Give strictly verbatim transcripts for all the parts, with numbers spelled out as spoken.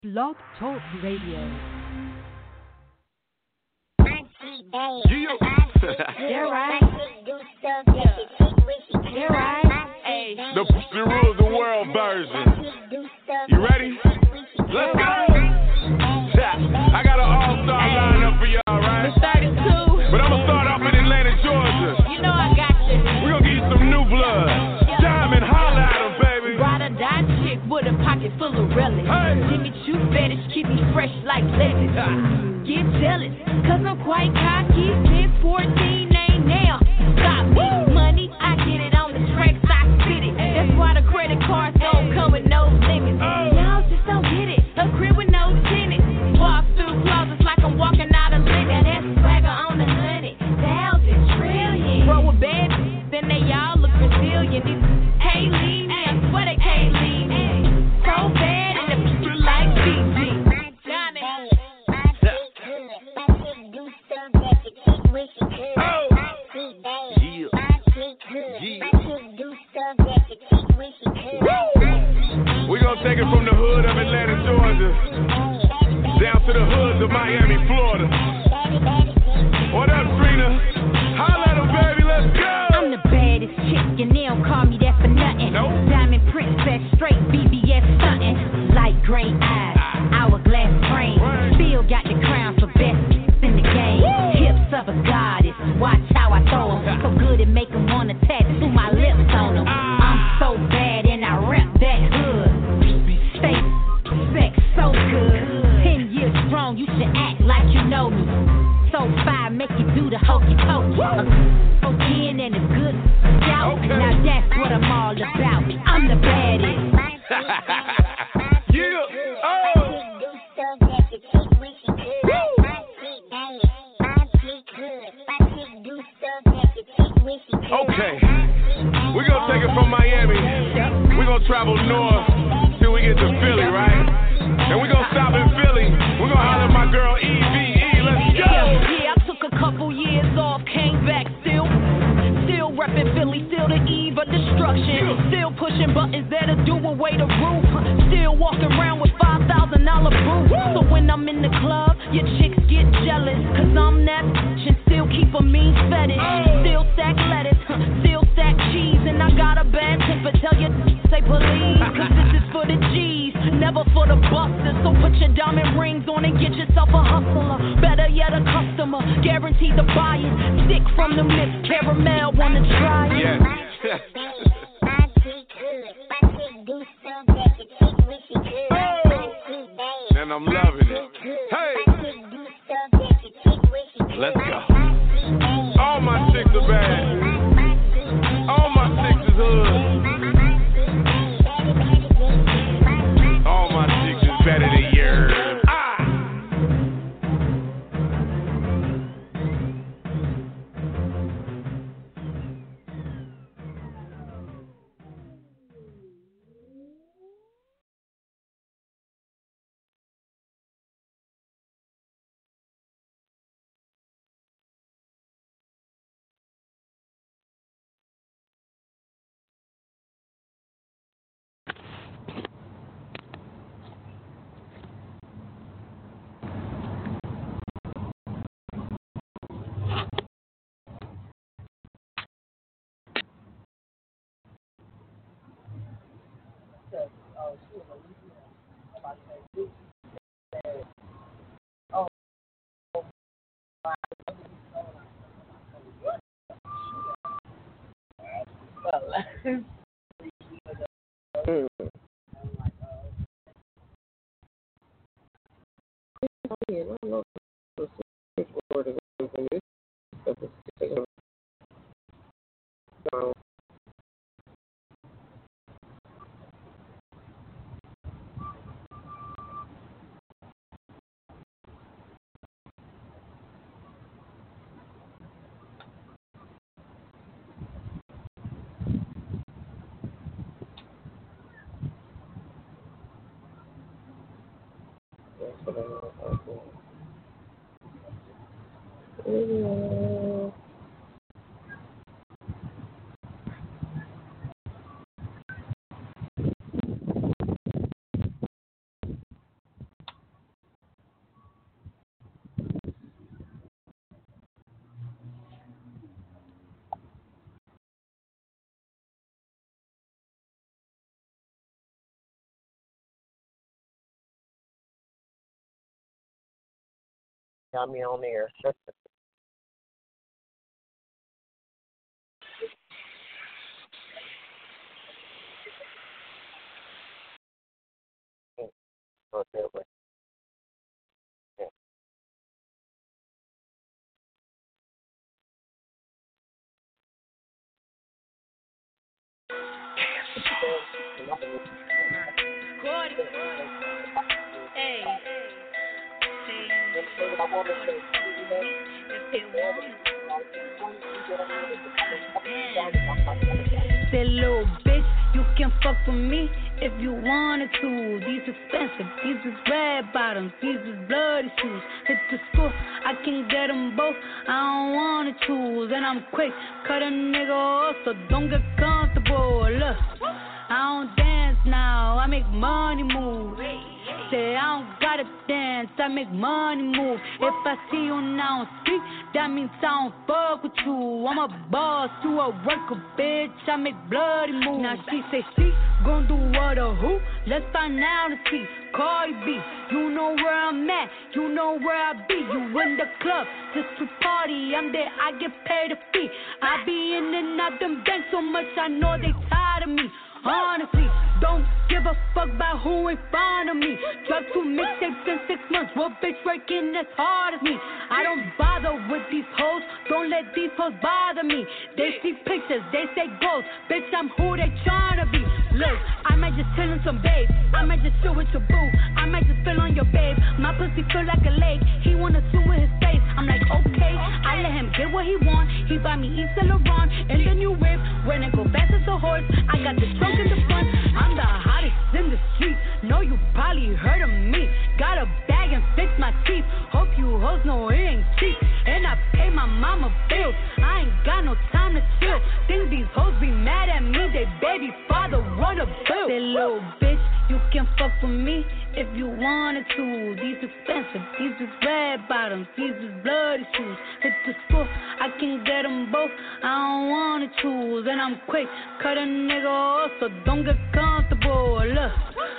Blog Talk Radio. Yeah. They're right. They're right. Hey. The, the rule of the world version. You ready? Let's go. I got an all-star lineup for y'all, right? It's thirty-two. But I'm gonna start off in Atlanta, Georgia. You know I got you. We're gonna give you some new blood. Yeah. Diamond, holla at 'em, baby. Ride or die chick with a pocket full of relics. Hey. Jimmy Choo fetish keep me fresh like lettuce. Get jealous, cause I'm quite cocky. ten fourteen ain't now. Stop me. Money, I get it on the tracks, I spit it. That's why the credit cards don't come with no limits. Oh. Y'all just don't get it. A crib with no tenants. Walk through closets like I'm walking out of linen. Now that's swagger on the hundred thousand trillion. Bro with bad bitches, then they all look Brazilian. These can't leave me, I swear they can't leave me. So bad and the bitch like B G. We're gonna take it from the hood of Atlanta, Georgia, down to the hoods of Miami, Florida. What up, Trina? Holla at 'em, baby, let's go! I'm the baddest chick, and they don't call me that for nothing. Nope. Diamond princess, straight B B S stuntin'. Light gray eyes, hourglass frame. Still got the crown for best in the game. Hips of a goddess, watch how I throw 'em. So good it make 'em wanna tattoo my lips on 'em. I'm so bad and I rep that hood. Stay sex so good. Ten years strong, you should act like you know me. So fire, make you do the hokey pokey. A ten and a good scout. Okay. Now that's what I'm all about. I'm the baddest. Yeah, oh! Okay, we're gonna take it from Miami. We're gonna travel north till we get to Philly, right? And we're gonna stop in Philly. We're gonna holler at my girl E V E. Let's go! Yeah, yeah, I took a couple years off, came back still. Still reppin' Philly, still the eve of destruction. Still pushing buttons that'll do away the roof. Still walking around with five thousand dollar boots. So when I'm in the club, your chicks get jealous. Cause I'm that bitch and still keep a mean fetish. Still stack lettuce, still stack cheese. And I got a bad temper, tell your say please. Cause this is for the G's, never for the busters. So put your diamond rings on and get yourself a hustler. Better yet, a customer, guaranteed to buy it. Stick from them lips, caramel, wanna try it. Yeah. And I'm loving it. Hey, let's go. All my chicks are bad. All my chicks is hood. All my chicks is better than yours. Ah! Got me on there. Okay. Yeah. Good. Hey. That little bitch, you can fuck with me if you wanted to. These expensive, these is red bottoms, these is bloody shoes. Hit the school, I can get them both, I don't wanna choose. And I'm quick, cut a nigga off, so don't get comfortable. Look, I don't dance now, I make money move. Say I don't gotta dance, I make money move. If I see you now on street, that means I don't fuck with you. I'm a boss, you a worker, bitch, I make bloody moves. Now she say she gon' do what or who? Let's find out and see. Cardi B, you know where I'm at, you know where I be. You in the club just to party, I'm there, I get paid a fee. I be in and out them banks so much, I know they tired of me. Honestly, don't give a fuck about who in front of me. Drop two mixtapes in six months, what bitch working as hard as me? I don't bother with these hoes, don't let these hoes bother me. They see pictures, they say ghosts, bitch I'm who they tryna be. Look, I might just chill in some babe, I might just chill with your boo, I might just fill on your babe. My pussy feel like a lake, he wanna swim with his face. I'm like okay, I let him get what he want. He buy me Yves Saint Laurent and the new whip. When it go fast as a horse, I got the trunk in the front. I'm the hottest in the street, know you probably heard of me. Got a bag and fix my teeth, hope you hoes know it ain't cheap. And I pay my mama bills, I ain't got no time to chill. Think these hoes be mad at me, they baby father run a bill. That little bitch, you can fuck with me if you wanted to. These expensive, these is red bottoms, these is bloody shoes. Hit the school, I can get them both, I don't wanna choose. And I'm quick, cut a nigga off, so don't get comfortable. Look,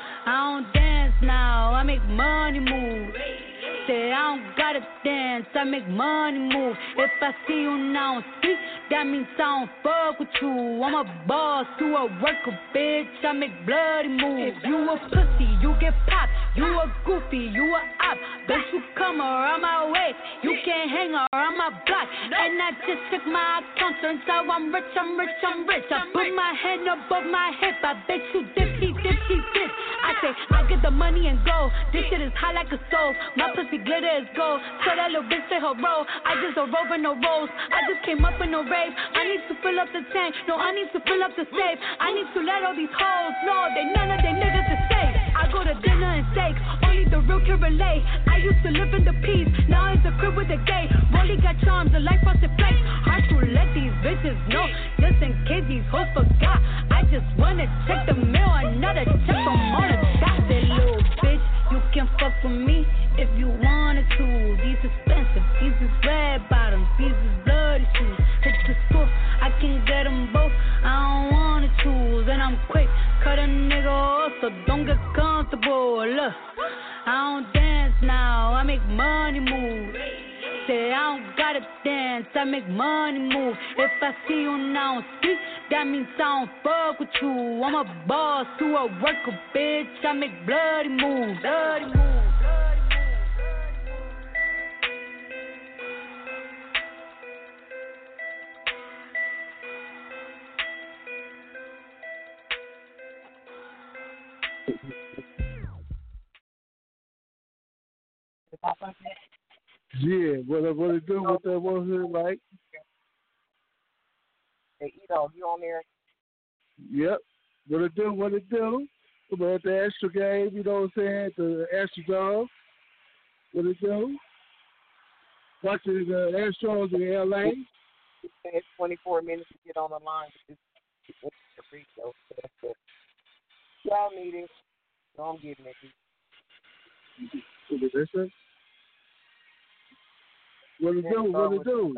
I don't dance now, I make money move. Say I don't gotta dance, I make money move. If I see you now on street, that means I don't fuck with you. I'm a boss, you a worker, bitch, I make bloody moves. If you a pussy, you get popped. You a goofy, you a op. Don't you come around my way, you can't hang around my block. And I just check my account, turns out I'm rich, I'm rich, I'm rich. I put my hand above my hip, I bet you dipsy, dipsy, dip. I say, I get the money and go. This shit is hot like a stove. My pussy glitter is gold. Tell that little bitch say her roll. I just a rover, no rolls. I just came up in no rave. I need to fill up the tank. No, I need to fill up the safe. I need to let all these hoes know they none of they niggas is safe. I go to dinner and steak. Only the real can relate. I used to live in the peace. Now it's a crib with a gay. Rolly got charms, a life frosted flakes. Hard to let these bitches know. Just in case these hoes forgot. I just wanna check the mail. Another check from on the dot. That little bitch, you can fuck with me if you wanted to. These expensive, these is red bottoms, these is bloody shoes. Hit the school, I can get them both, I don't wanna choose. And I'm quick, cut a nigga off, so don't get comfortable. Look, I don't dance now, I make money move. Say I don't gotta dance, I make money move. If I see you now on street, that means I don't fuck with you. I'm a boss, you a worker, bitch, I make bloody moves, bloody moves. Yeah, what what it do with that one here, like? Hey, Edo, you on there? Yep. What it do, what it do? About the extra game, you know what I'm saying? The extra dog. What it do? Watching the Astros in L A. It's twenty-four minutes to get on the line. It's the free show. Y'all meeting. So I'm getting it. What it do? What it do? What it do?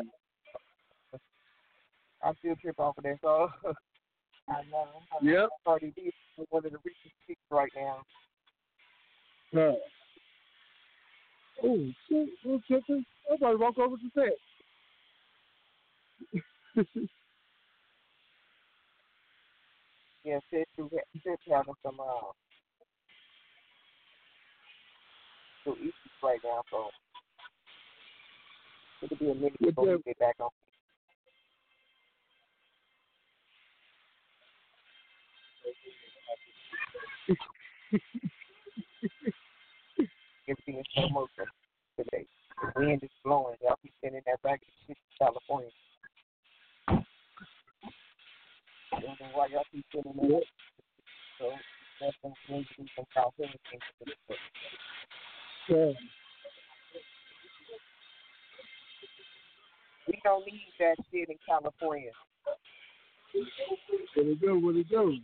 I still trip off of that, so I know. Yep. Cardi B is one of the richest chicks right now. Huh. Oh, Oh, shit. No tripping. I'm about to walk over to that. Yeah, sis, you ha- sis having some uh, some issues right now, so it'll be a minute What's before we that? get back on. Everything is slow motion today. The wind is blowing. Y'all keep sending that back to shit to California. I don't know why y'all keep sending that. So that's some things to do some California things to do. Yeah. We don't need that shit in California. What it do? What it do?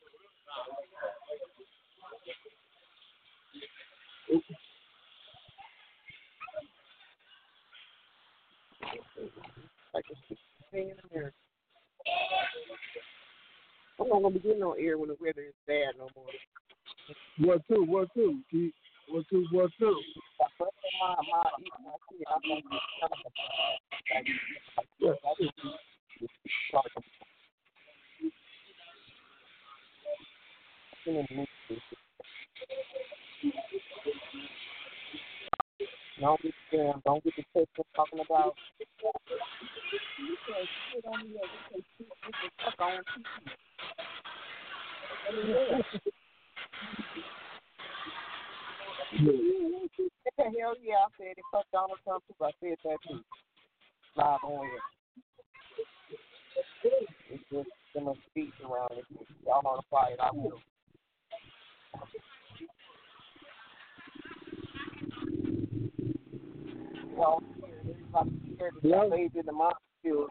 Like a shit thing in America. I'm not gonna be getting on air when the weather is bad no more. What two? What two? Keep. What two? What two? My my my my kid, I'm gonna be Yeah. Don't get scammed. Don't get the text we're talking about. You can't shit on me. You can't shit the fuck on T V. Hell yeah, I said it. Fuck Donald Trump too. I said that too. Live on air. It's just them a speech around it. Y'all want to fly it, I will. Y'all everybody scared to Yeah. raised in the molecule.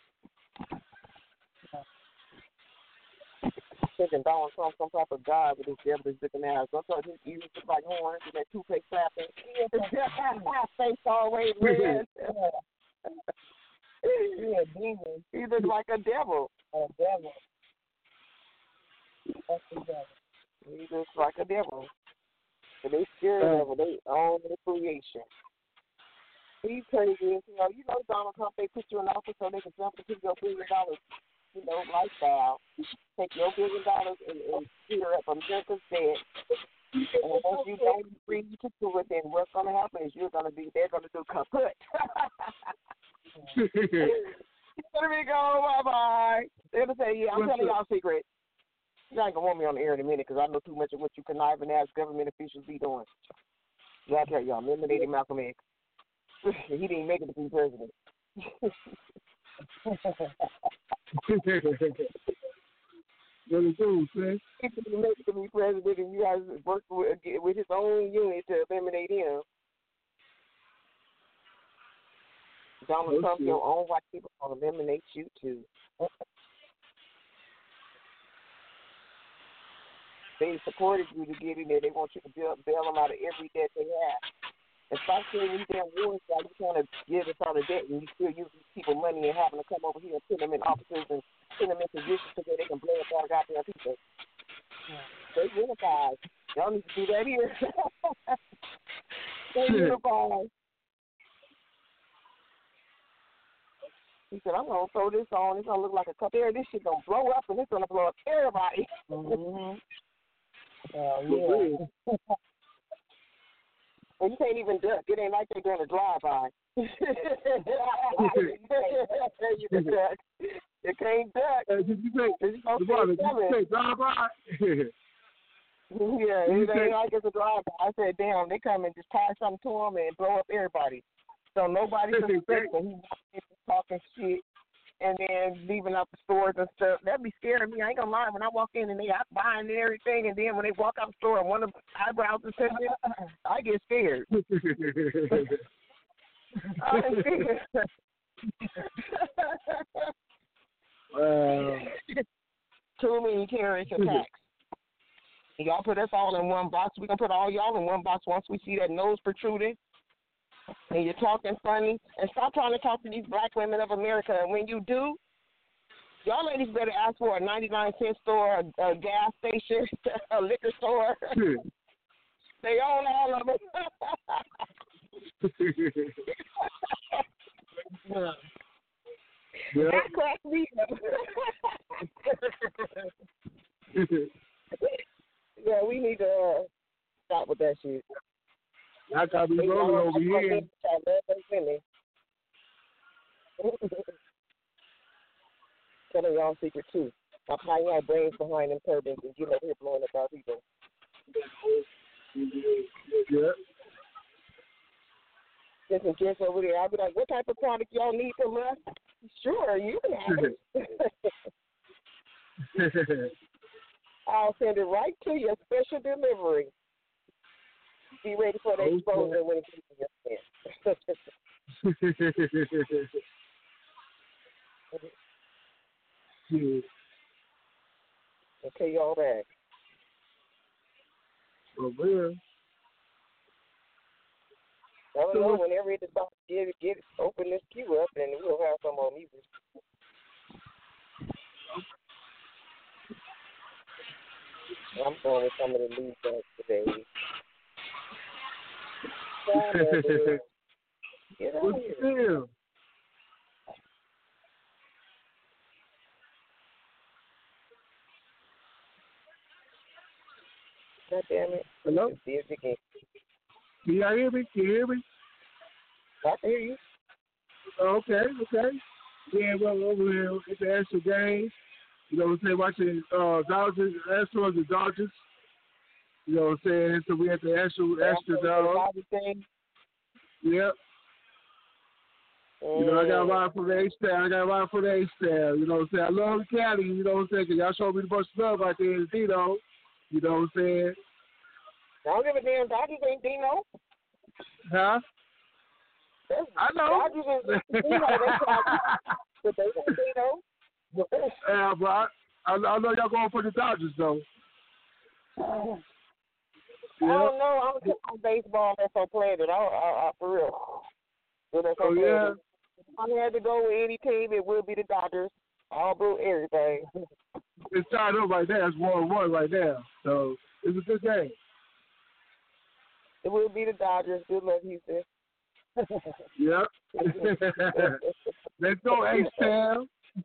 Thinking Donald Trump some type of god with his devilish looking ass. Sometimes he even looks like horns and that toothpaste slapping. Face always red. Yeah, demon. He looks like a devil. A devil. That's the devil. He looks like a devil. But they scared of devil. They own the creation. He's crazy. You know, you know Donald Trump, they put you in office so they can jump into your billion dollars, you know, lifestyle. Take your billion dollars and, and clear up America's debt. And once you don't agree to do it, then what's going to happen is you're going to be, they're going to do kaput. You're going to be going, bye-bye. They're going to say, yeah, I'm telling y'all a secret. You ain't going to want me on the air in a minute because I know too much of what you conniving ass government officials be doing. Yeah, I tell y'all, eliminated Malcolm X. He didn't make it to be president. What it do, sis? He didn't make it to be president, and you guys worked with, with his own unit to eliminate him. Donald Oh, Trump, shit. your own white people will eliminate you too. They supported you to get in there. They want you to bail, bail them out of every debt they have. And stop saying these damn wars like you trying to give us all the debt and you still use these people money and having to come over here and put them in offices and put them in positions so that they can blow up all goddamn people. They unified. Y'all need to do that here. They unified. He said, I'm going to throw this on. It's going to look like a cup of air. This shit going to blow up, and it's going to blow up everybody. Mm-hmm. Uh, yeah. And you can't even duck. It ain't like they're doing a drive-by. You can duck. You can't duck. Hey, did you say, It's supposed to Devonta, be did you say drive-by? Yeah, it ain't like it's a drive-by. I said, damn, they come and just tie something to them and blow up everybody. So nobody suspects that he's talking shit and then leaving out the stores and stuff. That'd be scaring me. I ain't gonna lie. When I walk in and they out buying and everything, and then when they walk out the store and one of the eyebrows is touching, I get scared. I get scared. Wow. Too many terrorist attacks. Y'all put us all in one box. We gonna put all y'all in one box once we see that nose protruding. And you're talking funny, and stop trying to talk to these black women of America. And when you do, y'all ladies better ask for a ninety-nine cent store, a, a gas station, a liquor store. They own all of them. Yeah. That cracked me up. Yeah, we need to uh, stop with that shit. I gotta be rolling over here. Telling y'all secret too. My pie had brains behind them turbans and get over here blowing up our people. Yeah. There's some kids over there. I'll be like, what type of product y'all need from us? Sure, you can have it. I'll send it right to you, special delivery. Be ready for the exposure when it gets to your hand. Yeah. Okay, y'all back. Oh, man. I don't know, whenever it's about to get it, get it, open this queue up, and we'll have some more music. I'm going with some of the lead bands today. Get out of here. God damn it. Hello? See if you can. Can you hear me? Can you hear me? I can hear you. Okay, okay. Yeah, well, over here at the Astro game, you know what I'm saying, watching uh, Dodgers, Astros and Dodgers. You know what I'm saying? So we at the Astro, Astro Dodgers. Yep. Mm. You know, I got to ride for the H-Town. I got to ride for the H-Town. You know what I'm saying? I love the Cali, you know what I'm saying, because y'all showed me the bunch of love out there in Dino. You know what I'm saying? I don't give a damn. Dodgers ain't Dino. Huh? That's, I know. Dodgers is Dino. But they ain't Dino. Yeah, but I, I, I know y'all going for the Dodgers, though. I don't know. I'm a baseball that's on planet. I, I, I, for real. So that's oh, yeah. If I had to go with any team, it would be the Dodgers. All blue, everything. It's tied up right now. It's one one right now. So it's a good game. It will be the Dodgers. Good luck, Houston. Yep. Let's go, H-Town.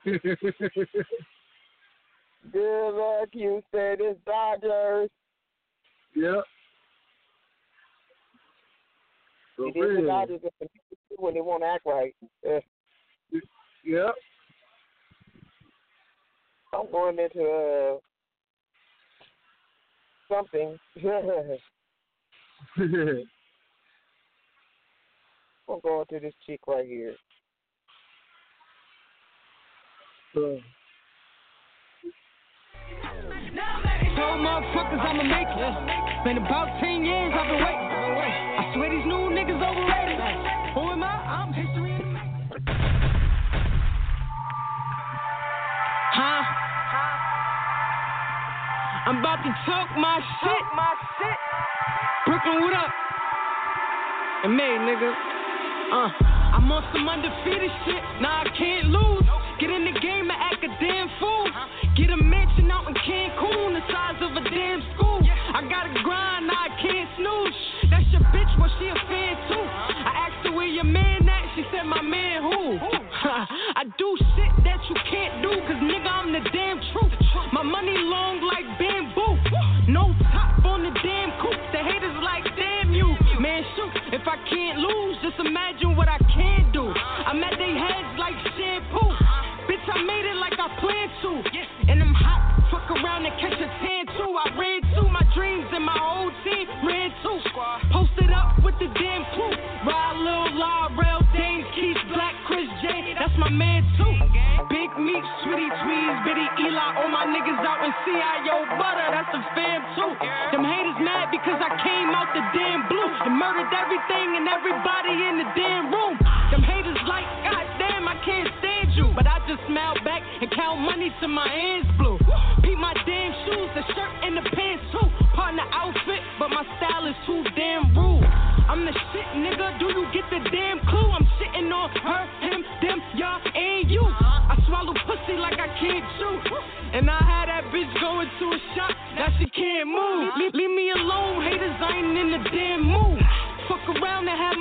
Good luck, Houston. It's Dodgers. Yep. So it is the Dodgers when they want to act right. Yep. I'm going into uh, something. I'm going to this chick right here. Uh. Told motherfuckers I'ma make it. Been about ten years I've been waiting. I swear these new niggas overrated. Who am I? I'm history in the making. Huh? I'm about to talk my shit. My shit. Brooklyn, what up? And May, nigga. Uh, I'm on some undefeated shit. Nah, I can't lose. Get in the game and act a damn fool. Get a mansion out in Cancun, the size of a damn school. I gotta grind, nah, I can't snooze. That's your bitch, well, she a fan too. I asked her where your man at, she said my man who? I do shit that you can't do, cause nigga, I'm the damn truth. My money long like bamboo. No top on the damn coupe. The haters like, damn you. Man, shoot, if I can't lose, just imagine what I can do. I'm at they heads like shampoo. Bitch, I made it like I planned to. And I'm hot, fuck around and catch a tan too. I ran to my dreams and my whole team ran too. Posted up with the damn crew. Ride Lil La, Rail, Dame, Keith, Black, Chris J. That's my man too. Big Meat, Sweetie Tweez, Bitty Eli. All my niggas out in C I O Butter. That's the fam too. Them haters mad because I came out the damn blue and murdered everything and everybody in the damn room. Them haters like, goddamn, I can't stand you. But I just smile back and count money till my hands blue. Peep my damn shoes, the shirt and the pants too. Partner outfit, but my style is too damn rude. I'm the shit, nigga, do you get the damn clue? I'm shitting on her, him, them, y'all, and you. I swallow pussy like I can't chew. And I had that bitch go into a shop, now she can't move. Leave, leave me alone, haters, I ain't in the damn mood. Fuck around and have my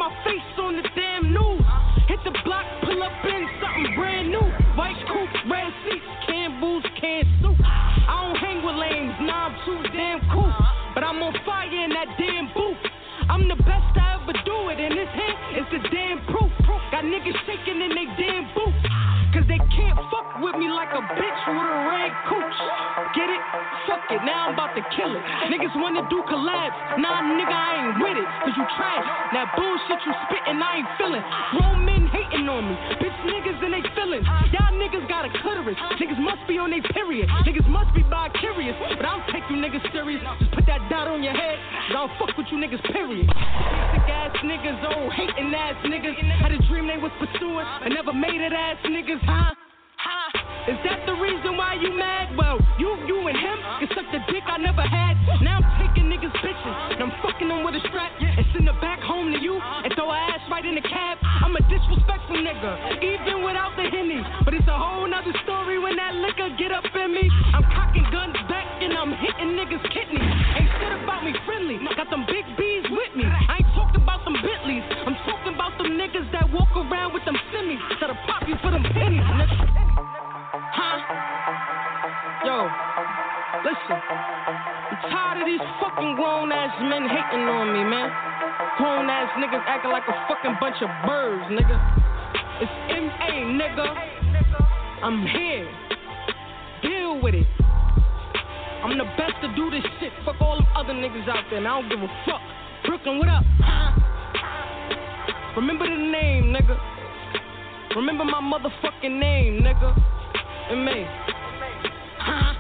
my face on the damn news. Hit the block, pull up in something brand new. White coupe, red seats, can booze, can soup. I don't hang with lames, nah, I'm too damn cool. But I'm on fire in that damn booth. I'm the best I ever do it, and this here is the damn proof. Got niggas shaking in they damn boots. Cause they can't fuck with me like a bitch with a red cooch. Get it? Fuck it, now I'm about to kill it. Niggas wanna do collabs, nah nigga I ain't with it. Cause you trash, that bullshit you spittin' I ain't feelin'. Grown men hating on me, bitch niggas and they feelings. Y'all niggas got a clitoris, niggas must be on they period. Niggas must be bi-curious, but I don't take you niggas serious. Just put that dot on your head, cause I don't fuck with you niggas period. Basic ass niggas, old hating ass niggas. Had a dream they was pursuing, and never made it ass niggas. Huh? Huh? Is that the reason why you mad? Well, you, you and him can suck the dick I never had. Now I'm taking niggas bitches and I'm fucking them with a strap and send her back home to you and throw her ass right in the cab. I'm a disrespectful nigga, even without the Henny. But it's a whole nother story when that liquor get up in me. I'm cocking guns back and I'm hitting niggas' kidneys. Ain't shit about me friendly, got them big B's with me. I ain't talking about them Bentleys, I'm talking about them niggas that walk around with them semis that'll pop you for them pennies, nigga. Huh? Yo, listen. I'm tired of these fucking grown ass men hating on me, man. Grown ass niggas acting like a fucking bunch of birds, nigga. It's M A, nigga. I'm here. Deal with it. I'm the best to do this shit. Fuck all them other niggas out there, and I don't give a fuck. Brooklyn, what up? Huh? Remember the name, nigga. Remember my motherfucking name, nigga. And me. Huh?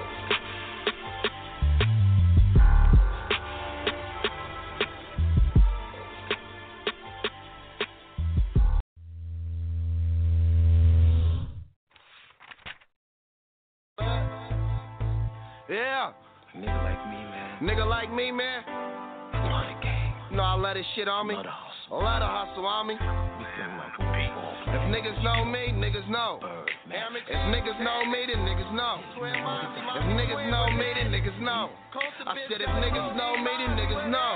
Yeah. Nigga like me, man. Nigga like me, man. Love the game. You know I love this shit on me. Love the hustle. A lot of hustle on me. We feel like a people. If niggas know me, niggas know. If niggas know me, then niggas know. If niggas know me, then niggas know. I said if niggas know me, then niggas know.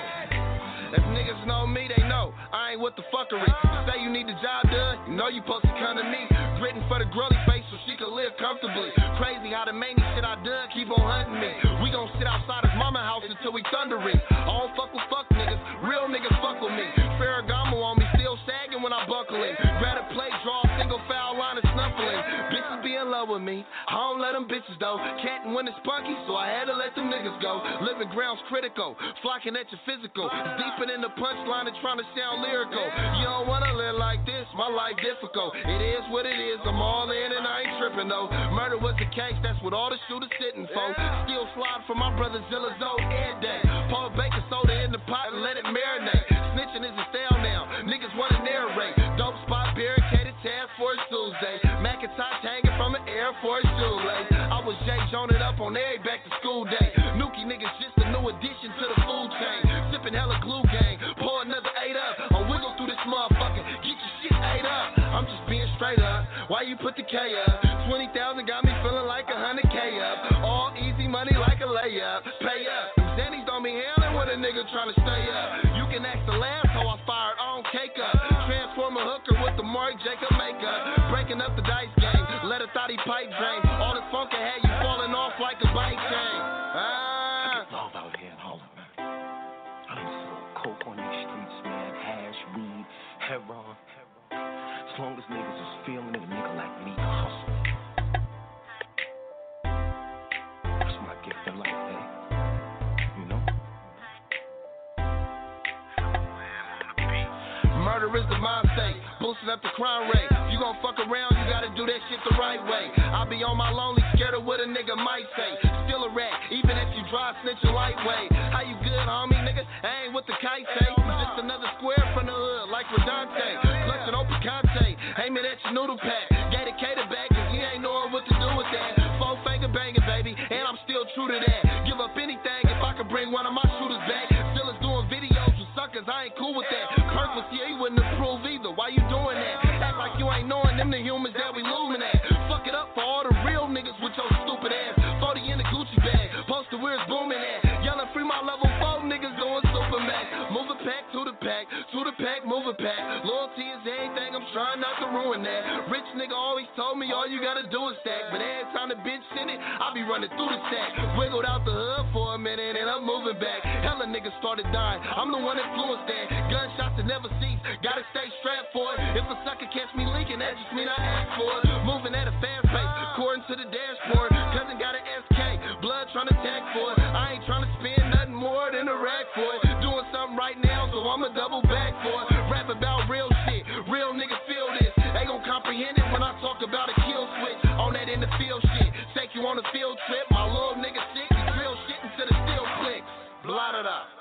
If niggas know me, they know I ain't with the fuckery. You say you need the job done, you know you supposed to come to me. Written for the girly face so she can live comfortably. Crazy how the many shit I done keep on hunting me. We gon' sit outside his mama house until we thundering. I don't fuck with fuck niggas, real niggas fuck with me. Ferragamo on me, still sagging when I buckle in. Grab a plate, draw a single foul line and snuffling. Bitches be in love with me, I don't let them bitches though. Cattin' when it's punky, so I had to let them niggas go. Living grounds critical, flocking at your physical. Deep in the punchline and trying to sound lyrical. You don't wanna live like this, my life difficult. It is what it is, I'm all in and I ain't tripping though. Murder was the case, that's what all the shooters sitting for. Still slide for my brother Zilla's old every day. Pour baking soda in the pot and let it marinate. Snitching is a style now, niggas wanna narrate. Dope spot barricaded, task force Tuesday. Macintosh hanging from an Air Force shoelace. I was Jay Jones it up on every back to school day. Nuki niggas just a new addition to the food chain. Sipping hella glue gang, pour another eight up. I'll wiggle through this motherfucker, get your shit ate up. I'm just being straight up, why you put the K up? twenty thousand got me feeling like a hundred K up. All easy money like a layup, pay up. Zannies don't be handling when a nigga tryna stay up. You can ask the last how I fired on cake up. Transform a hooker with the Mark Jacob makeup. Breaking up the dice game, let a thotty pipe drain. All this funk had you falling off like a bike chain. Ah. Love out here in Harlem, man. I done sold coke on these streets, man. Hash, weed, heroin. As long as niggas is feeling it, a nigga like me can hustle. That's my gift in life, eh? You know? Murder is the mind state, boosting up the crime rate. You gon' fuck around, you gotta do that shit the right way. I be on my lonely, scared of what a nigga might say. Still a rat, even if you dry snitching lightweight. How you good, homie, nigga? I ain't with the kite say. Just another square from the hood, like Redante. Clutching open Conte, aiming at your noodle pack. Dedicated back, cause he ain't knowing what to do with that. Four finger banging, baby, and I'm still true to that. Give up anything if I could bring one of my shooters back. Still is doing videos with suckers, I ain't cool with that. Kirk was here, he wouldn't approve either. Why you doing that? Act like you ain't knowing them the humans that we losing at. Fuck it up for all the real niggas with your stupid ass. forty in the Gucci bag, poster where it's booming at. Yelling free my level four niggas doing super max. Moving pack back to the pack, to the pack, move it back. Loyalty is everything, I'm trying not to ruin that. Rich nigga always told me all you gotta do is stack, but every time the bitch send it, I be running through the stack. Wiggled out the hood for a minute and I'm moving back. Hella niggas started dying, I'm the one influenced that. Gunshots that never cease, gotta stay strapped for it. If a sucker catch me leaking, that just mean I asked for it. Moving at a fast pace, according to the dashboard. Cousin got an S K, blood trying to tag for it. I ain't trying to spend nothing more than a rack for it. Doing something right now, so I'ma double back for it. Rap about real shit, real niggas feel this. They gon' comprehend it when I talk about a kill switch. On that in the field shit, take you on a field trip. My little nigga sick, he drill shit into the steel clicks. Blot it up.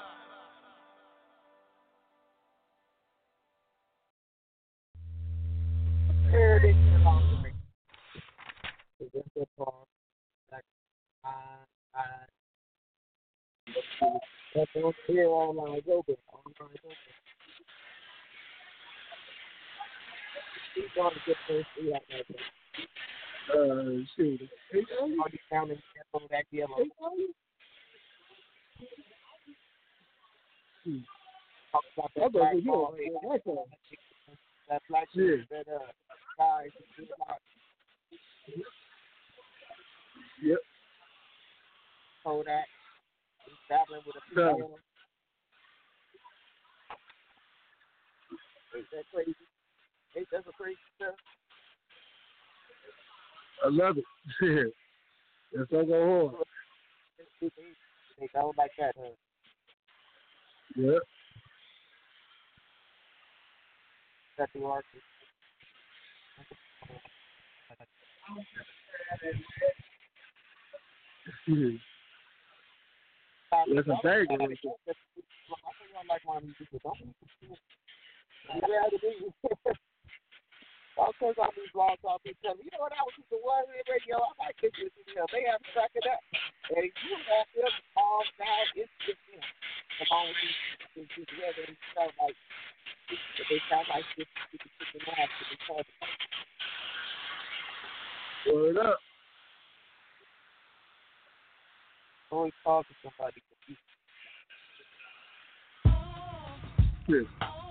Here it is along the way. It's the part. Like, I, I, that's on here online open. Online open. He's going to get first three out right there. Uh, shoot. All you found in on that yellow. Hmm. Talk about that black ball. That black shit that uh guys do not. Yep. Kodak. He's dabbling with a No. piano. Ain't that crazy? Ain't that some crazy stuff? I love it. That's all go hard. They don't like that, huh? Yep. That's the artist. That's a thing. I think I like my music. Yeah, to be. Because on these blogs, I'll be telling you, you know what, I was just the one in radio. I like this with them. They have to track it up. And you have them all down. It's just them. Come on with these it's just weather and stuff like but they sound like this to the chicken ass to the part. Word up. Always talk to somebody. Yes.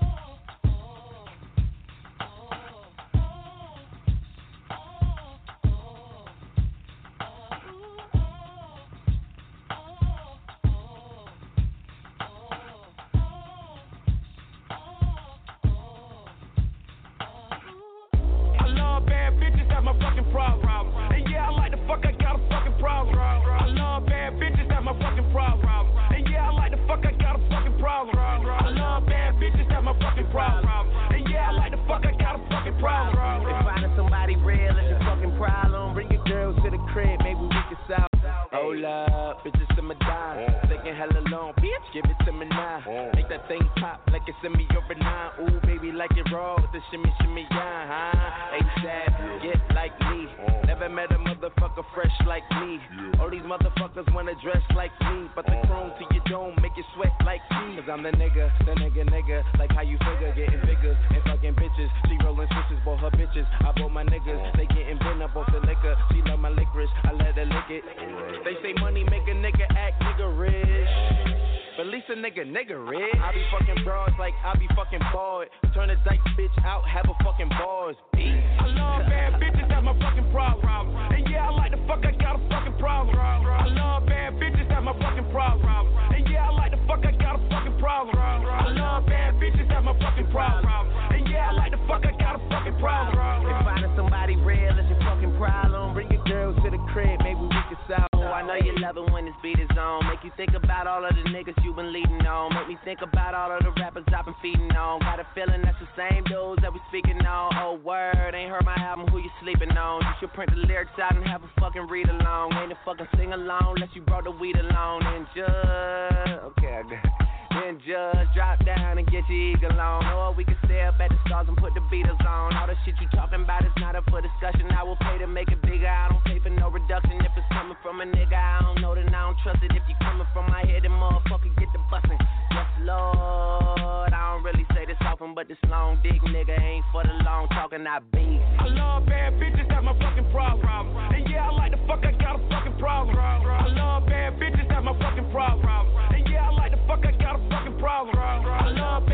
My fucking problem. And yeah, I like the fuck, I got a fucking problem. I love bad bitches, that's my fucking problem. And yeah, I like the fuck, I got a fucking problem. I love bad bitches, that's my fucking problem. And yeah, I like the fuck, I got a fucking problem. If finding somebody real is your fucking problem, bring your girls to the crib, maybe we can solve. Hold up, bitches to my dime. Taking hella long, bitch, give it to me now. Make that thing pop like it's in me over nine. Ooh, baby, like it raw with the shimmy, shimmy, yeah, huh? ASAP, get like me. Never met a motherfucker fresh like me. All these motherfuckers wanna dress like me, but the chrome to your dome make you sweat like me. Cause I'm the nigga, the nigga, nigga. Like how you figure, getting bigger and fucking bitches. She rolling switches, bought her bitches. I bought my niggas, they getting bent up off the liquor. She love my licorice, I let her lick it. They say money make a nigga act nigga rich. But at least a nigga nigga rich. I be fucking broads like I be fucking bored. Turn a dyke bitch out, have a fucking bars. I love bad bitches, that's my fucking problem. And yeah, I like the fuck, I got a fucking problem. I love bad bitches, that's my fucking problem. And yeah, I like the fuck, I got a fucking problem. I love bad bitches, that's my fucking problem. And yeah, I like the fuck, I got a fucking problem. If finding somebody real is your fucking problem, bring your girls to the crib, maybe we can solve. I know you love it when this beat is on. Make you think about all of the niggas you been leading on. Make me think about all of the rappers I've been feeding on. Got a feeling that's the same dudes that we speaking on. Oh word, ain't heard my album, who you sleeping on? You should print the lyrics out and have a fucking read along. Ain't a fucking sing along unless you brought the weed along. And just, okay, I got it. Then just drop down and get your eagle on. Or we can stay up at the stars and put the Beatles on. All the shit you talking about is not up for discussion. I will pay to make it bigger. I don't pay for no reduction. If it's coming from a nigga, I don't know, then I don't trust it. If you coming from my head, then motherfucker get the bustin'. Yes, Lord. I don't really say this often, but this long dick nigga ain't for the long talking. I be. I love bad bitches, that's my fucking problem. And yeah, I like the fuck, I got a fucking problem. I love bad bitches, that's my fucking problem. And yeah, I like the fuck, I got a fucking problem. I love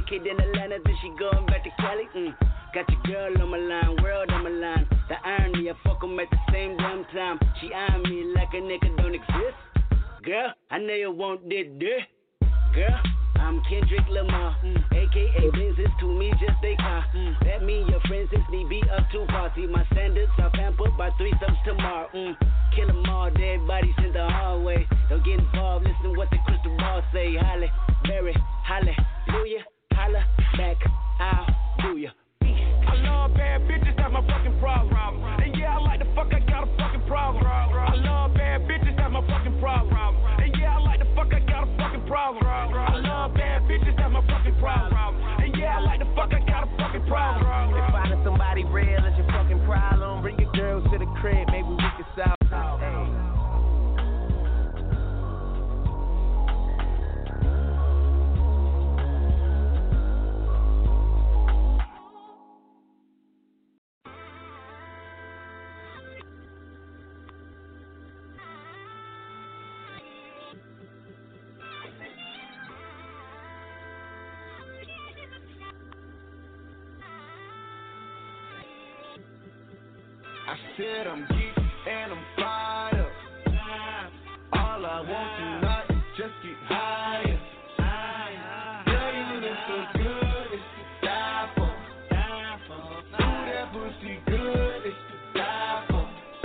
kid in Atlanta, then she going back to Cali. Mm. Got your girl on my line, world on my line. The irony, I fuck 'em at the same damn time. She eyeing me like a nigga don't exist. Girl, I know you want this, this. Girl, I'm Kendrick Lamar, mm. A K A Benz is to me just a car. Mm. That mean your friends is me be up too far. See my standards are pampered by threesomes tomorrow. Mm. Kill 'em all, dead bodies in the hallway. Don't get involved, listen what the crystal ball say. Holly, Berry, hallelujah, holla back, I'll do ya. I love bad bitches, that's my fucking problem. And yeah, I like the fuck, I got a fucking problem. I love bad bitches, that's my fucking problem. And yeah, I like the fuck, I got a fucking problem. I love bad bitches, that's my fucking problem. And yeah, I like the fuck, I got a fucking problem. If finding somebody real is your fucking problem, bring your girls to the crib, maybe we can solve it. Hey. I said I'm geek and I'm fired up. All I want tonight is just get higher. Playing it so good, it's to die for. Ooh, that pussy good, it's to die for.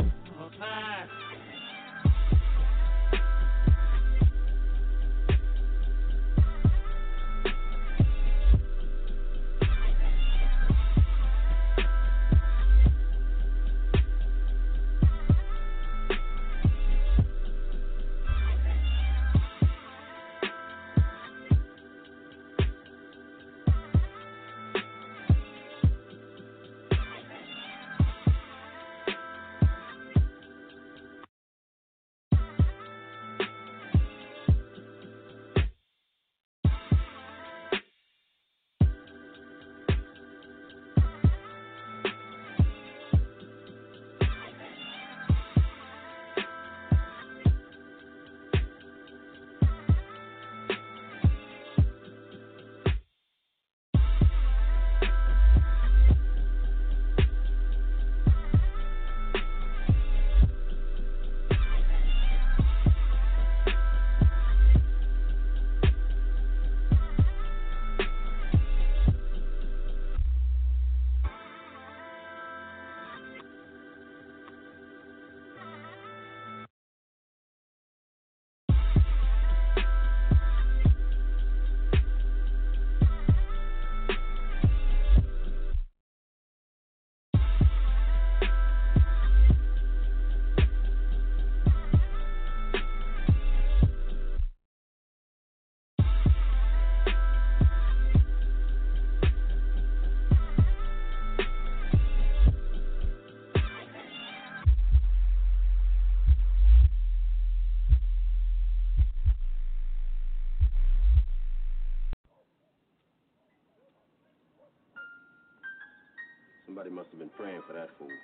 Somebody must have been praying for that fool.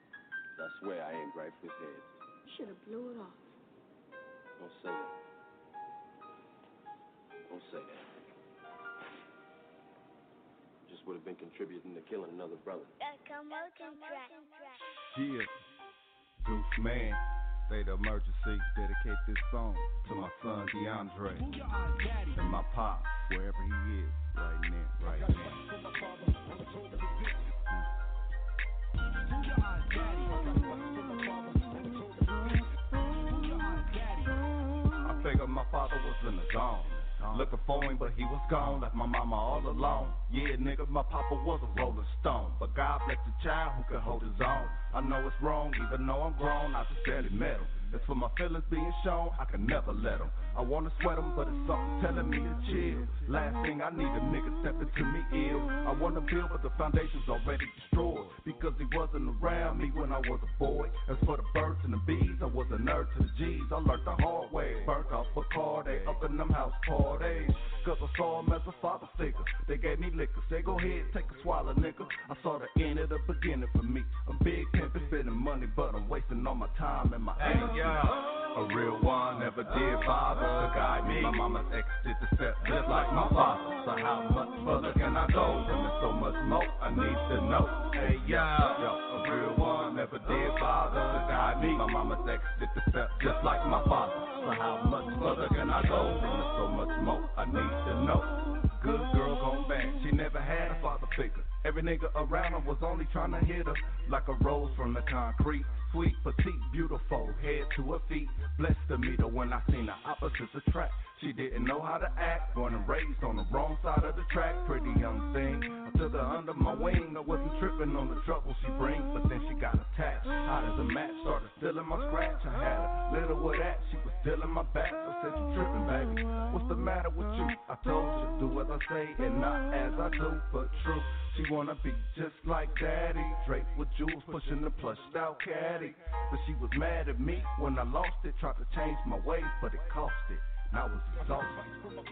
I swear I aimed right for his head. You should have blew it off. Don't say that. Don't say that. Just would have been contributing to killing another brother. Yeah. Deuce Man. State of emergency. Dedicate this song to my son DeAndre and my pop, wherever he is, right now, right now. I figured my father was in the zone. Looking for him, but he was gone. Left my mama all alone. Yeah, nigga, my papa was a rolling stone. But God bless the child who can hold his own. I know it's wrong, even though I'm grown, I just barely met him. As for my feelings being shown, I can never let them. I wanna sweat them, but it's something telling me to chill. Last thing I need, a nigga stepping to me ill. I wanna build, but the foundation's already destroyed. Because he wasn't around me when I was a boy. As for the birds and the bees, I was a nerd to the G's. I learned the hard way. Burnt off a car, they up in them house parties. Cause I saw him as a father figure. They gave me liquor, say go ahead, take a swallow, nigga. I saw the end of the beginning for me. I'm big pimpin', spending money, but I'm wasting all my time and my energy. A real one never did bother to guide me. My mama's ex did the step just like my father. So how much further can go. When there's so much more, I need to know. Hey, yeah, yo, a real one never did bother to guide me. My mama's ex did the step just like my father. So how much further can I go? When there's so much more, I need to know. Good girl gone bad, she never had a father figure. Every nigga around her was only trying to hit her like a rose from the concrete. Sweet, petite, beautiful, head to her feet. Blessed to meet her when I seen the opposites attract. She didn't know how to act, born and raised on the wrong side of the track. Pretty young thing, I took her under my wing. I wasn't tripping on the trouble she brings, but then she got attached. Hot as a match, started stealing my scratch. I had a little with that, she was stealing my back. I said, you tripping, baby, what's the matter with you? I told you, do what I say and not as I do, but true. She wanna be just like daddy, draped with jewels, pushing the plushed out caddy. But she was mad at me when I lost it, tried to change my ways, but it cost it. And I was exhausted.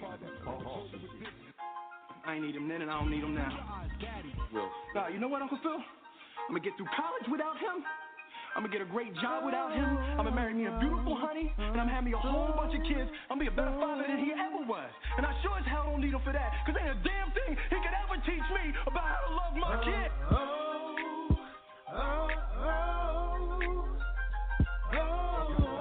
I ain't need him then and I don't need him now. Nah, you know what, Uncle Phil? I'm gonna get through college without him. I'm gonna get a great job without him. I'm gonna marry me a beautiful honey, and I'm gonna have me a whole bunch of kids. I'm gonna be a better father than he ever was. And I sure as hell don't need him for that, cause ain't a damn thing he could ever teach me about how to love my kid. Oh, oh, oh, oh, oh.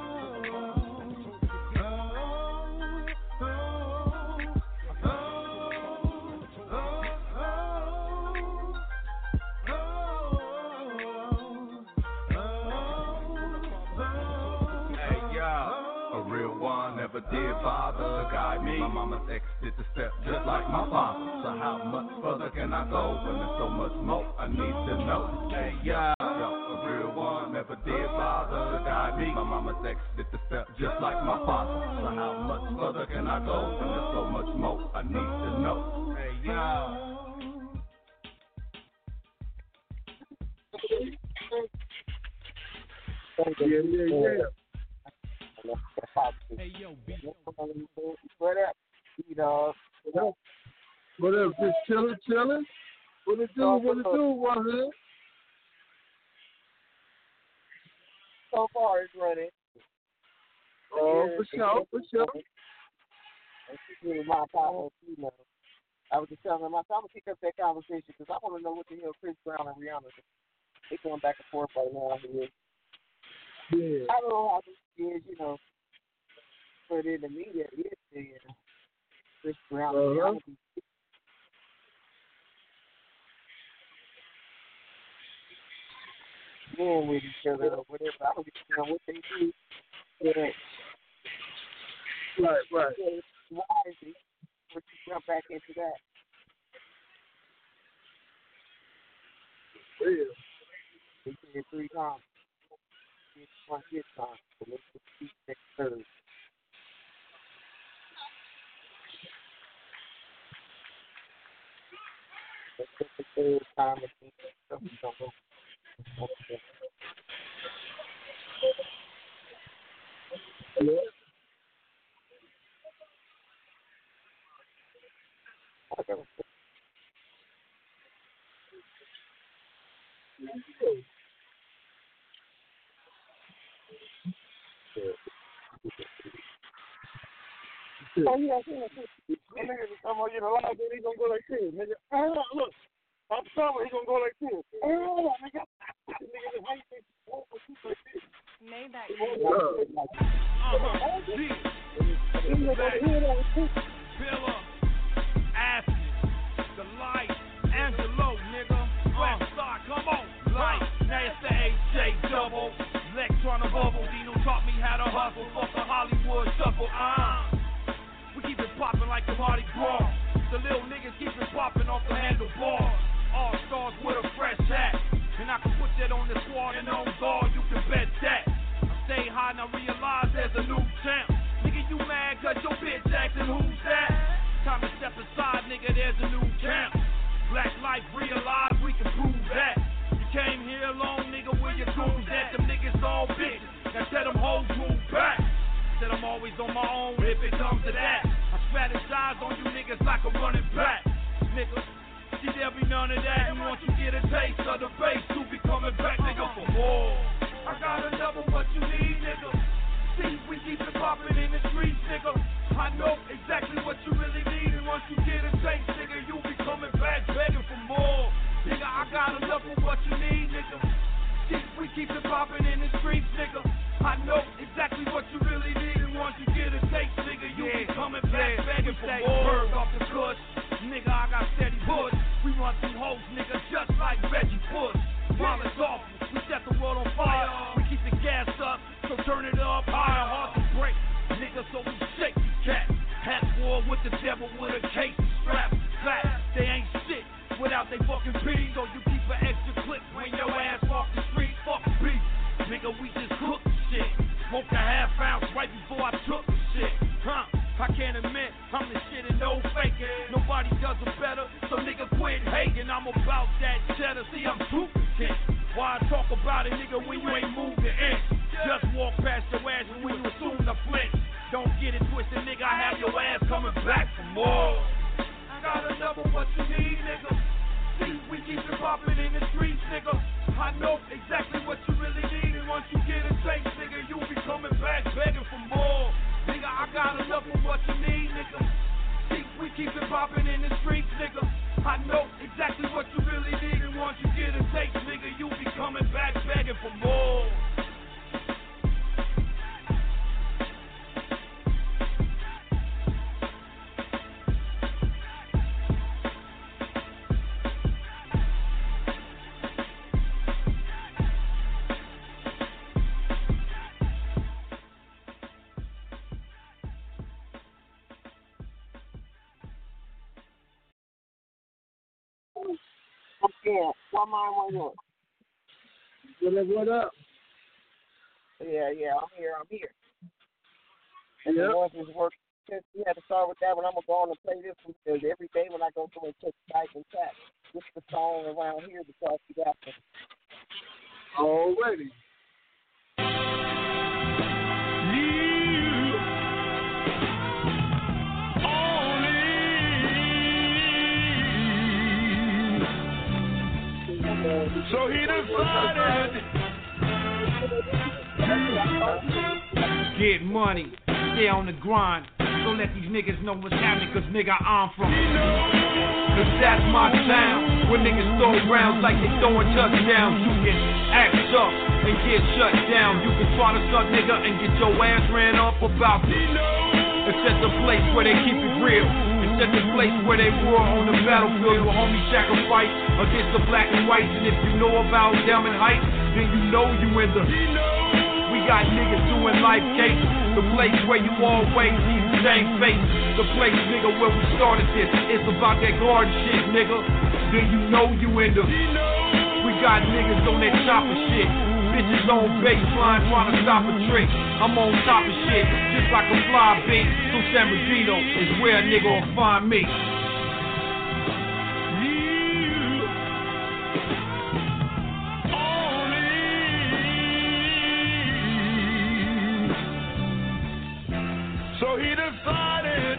Never did bother to guide me. My mama's ex did the step just like my father. So how much further can I go when there's so much more I need to know? Hey, yeah, yo, a real one never did bother to guide me. My mama's ex did the step just like my father. So how much further can I go when there's so much more I need to know? Hey, yeah. Yeah, yeah, yeah. Hey yo, B. What up, B-Dog? What up? What up? Just chillin', chillin'? What it do? What it do, one hood? So far, it's running. Oh, for sure, for sure. That's my power, you know. I was just telling myself, I'm going to pick up that conversation because I want to know what the hell Chris Brown and Rihanna do. They're going back and forth right now here. Yeah. I don't know how this is, you know, but in the media, it's saying Chris Brown and uh-huh. Rihanna going with each other or whatever. I don't know what they do. Yeah. Right, right. Why is it? But you jump back into that. Yeah. They did it three times. It's one hit time. So let's just keep next third. Let's get the third time and think that we don't go. Okay. Yeah. Okay. Oh, yeah, yeah, yeah. Nigga, I'm gonna get a lot of it, he gonna go like this. Nigga, oh, look, I'm sorry, he gonna go like this. Oh, nigga, nigga, the height is oh, like this. Made that. Uh-huh. G. Billa. Acid. The light. Angelo, nigga. Westside, come on. Light. Now it's the A J double. Electron bubble. Dino taught me how to hustle. Fuck the Hollywood shuffle. Ah. Uh. We keep it poppin' like the Mardi Gras. The little niggas keep it poppin' off the handlebars. All stars with a fresh hat. And I can put that on the squad and on guard, you can bet that. I stay high and I realize there's a new champ. Nigga, you mad cause your bitch actin', who's that? Time to step aside, nigga, there's a new champ. Black life, realize we can prove that. You came here alone, nigga, where your goons at? Them niggas all bitches. Now tell them hoes move back. Said I'm always on my own if it comes to that. I strategize on you niggas like a running back. Nigga, see there'll be none of that. And once you get a taste of the bass, you be coming back, nigga, for more. I got another what you need, nigga. See, we keep it poppin' in the streets, nigga. I know exactly what you really need. And once you get a taste, nigga, you be coming back, back. got enough of what you need, nigga. See, we keep it poppin' in the streets, nigga. I know exactly what you really need, and once you get a taste, nigga, you yeah, be coming back yeah, begging for more. Bird off the cush, nigga, I got steady push. We run through hoes, nigga, just like Reggie Bush. While it's awful, we set the world on fire. We keep the gas up, so turn it up higher. Hard to break, nigga, so we shake these cats. Hat war with the devil with a case of straps. Flat, they ain't shit without they fucking beat. So you keep an extra clip when your ass walk the street. Fuck beef, nigga, we just cook the shit. Smoked a half ounce right before I took the shit. Huh, I can't admit I'm the shit and no faking. Nobody does it better, so nigga quit hating. I'm about that cheddar, see I'm too content. Why I talk about it, nigga, when you ain't moved the inch? Just walk past your ass when you assume the flinch. Don't get it twisted, nigga, I have your ass coming back for more. I got enough of what you need, nigga. See, we keep it poppin' in the streets, nigga. I know exactly what you really need, and once you get a taste, nigga, you'll be coming back begging for more. Nigga, I got enough of what you need, nigga. See, we keep it poppin' in the streets, nigga. I know exactly what you really need, and once you get a taste, nigga, you'll be coming back begging for more. Yeah, what mine was yours? What up, what up? Yeah, yeah, I'm here, I'm here. And yep. the ones is working. Since we had to start with that one, I'm going to go on and play this one because every day when I go through and check Skype and chat, this is the song around here because you got to. Already. So he decided get money, stay on the grind. So let these niggas know what's happening, cause nigga I'm from cause that's my town. Where niggas throw rounds like they throwing touchdowns. You can act up and get shut down. You can try to suck nigga and get your ass ran up about this. It's at the place where they keep it real. At the place where they war on the battlefield with homie sacrifice against the black and whites. And if you know about Diamond Heights, then you know you in the we got niggas doing life cases. The place where you always see the same face. The place, nigga, where we started this. It's about that garden shit, nigga. Then you know you in the we got niggas on that chopper shit. Bitches on baseline trying to stop a trick. I'm on top of shit, just like a fly beat. So San Bernardino is where a nigga will find me. So he decided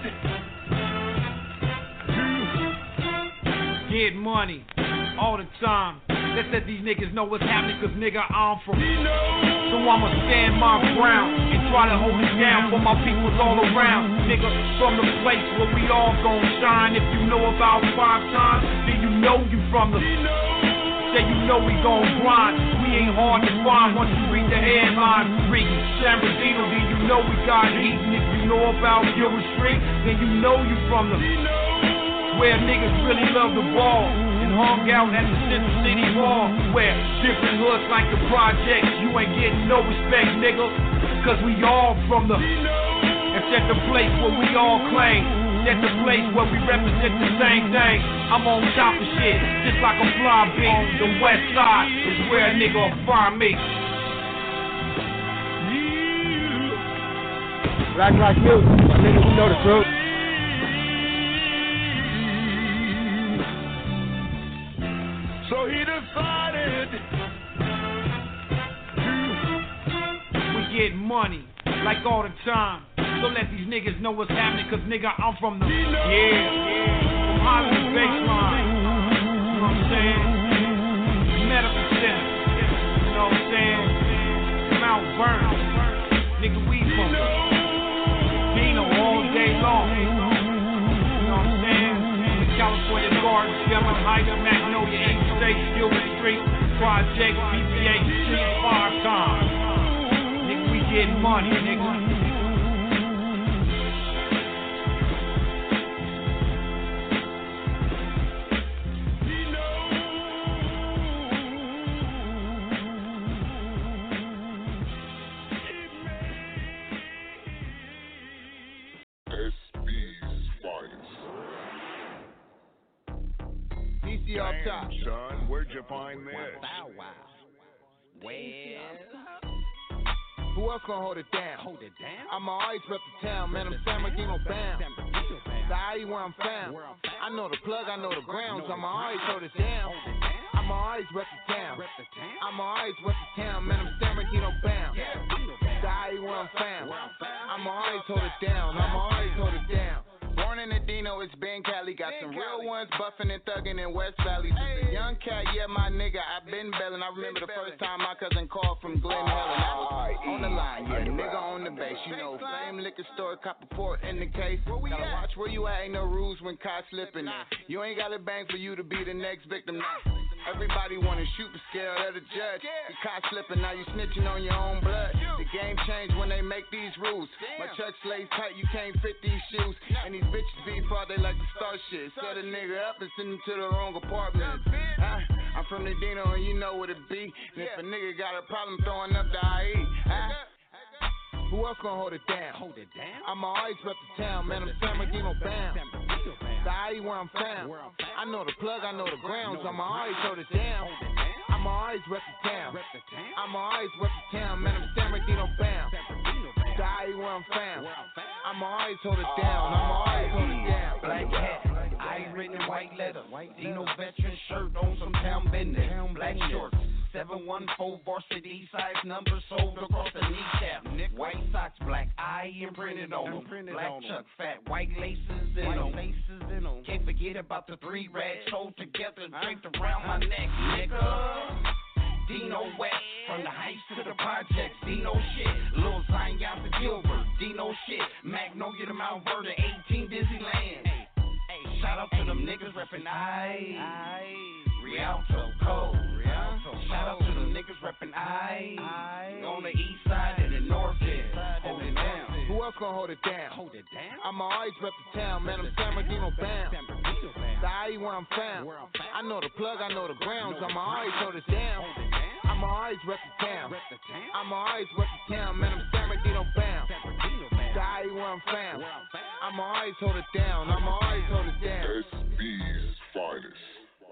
to get money all the time. Let's let these niggas know what's happening, cause nigga I'm from so I'ma stand my ground and try to hold it down for my peoples all around. Nigga, from the place where we all gon' shine. If you know about five times, then you know you from the say you know we gon' grind. We ain't hard to find once you read the headline. Read San Bernardino, then you know we got heat. And if you know about Gilbert Street, then you know you from the where niggas really love the ball. Hung out at the Central City Hall, where different hoods like the projects, you ain't getting no respect, nigga, cause we all from the, it's at the place where we all claim, it's at the place where we represent the same thing. I'm on top of shit, just like a fly beat. The west side is where a nigga will find me. Black like you, my nigga, we know the truth. So he decided we get money like all the time. So let these niggas know what's happening, cause nigga I'm from the yeah, yeah, from Hollywood baseline. You know what I'm saying? Medical center. You know what I'm saying? Mount Vernon. Nigga, we from the Dino all day long. You know what I'm saying? California Gardens, Diamond Heights, Magnolia, Angel. State, Gilbert Street, Project, B B A, Street, Five Times. Nigga, we getting money, nigga. Up top. Son, where'd you find this? Bow wow. Well, who else gonna hold it down? Hold it down. I'ma always rep the town, man. I'm San Bernardino bound. The I E where I'm found. I know the plug, I know the grounds. I'ma always hold it down. I'ma always rep the town. I'ma always rep the town, man. I'm San Bernardino bound. The I E where I'm found. I'ma always hold it down. I'ma always hold it down. Born in the Dino, it's Ben Cali. Got some real ones buffing and thugging in West Valley. Just a young cat, yeah, my nigga, I been bellin'. I remember the first time my cousin called from Glen Helen. I was on the line, yeah, nigga on the base. You know, same liquor store, cop a port in the case. Gotta watch where you at, ain't no rules when cops slipping. You ain't got a bank for you to be the next victim now. Everybody wanna shoot the scale of the judge. The cops slipping, now you snitching on your own blood. The game changed when they make these rules. My chuck slays tight, you can't fit these shoes. And these bitches be fraud, they like to start shit. Set a nigga up and send him to the wrong apartment. Uh, I'm from the Dino and you know what it be. And if a nigga got a problem throwing up the I E, uh, who else gonna hold it down? Hold it down. I'ma always rep the town, man. I'm San Bernardino bound. The I E where I'm found. I know the plug, I know the grounds. I'ma always hold it down. I'ma always rep the town. I'ma always rep the town, man. I'm San Bernardino bound. The I E where I'm found. I'ma always hold it down. I'ma always hold it down. Black hat, I written in white letter. Dino veteran shirt on some town business. Black shorts. seven one four varsity size numbers sold across the kneecap. White socks, black eye imprinted on them. Black chuck, fat white laces in them. Can't forget about the three rags sold together and draped around my neck, nigga. Dino wet, from the heights to the projects, Dino shit. Lil Zion to Gilbert, Dino shit. Magnolia to Mount Vernon, eighteen Disneyland. Hey, shout out to them niggas reppin' I. Rialto Code. Shout out to them niggas reppin' I. On the east side and the north end. Hold it down. Who else gonna hold it down? Hold it down. I'ma always rep the town, man. I'm San Bernardino bound. The I E where I'm found. I know the plug, I know the grounds. I'ma always hold it down. I'ma always rep the town. I'ma always rep the town, man. I'm San Bernardino bound. The I E where I'm found. I'ma always hold it down. I'ma always hold it down. S B's finest.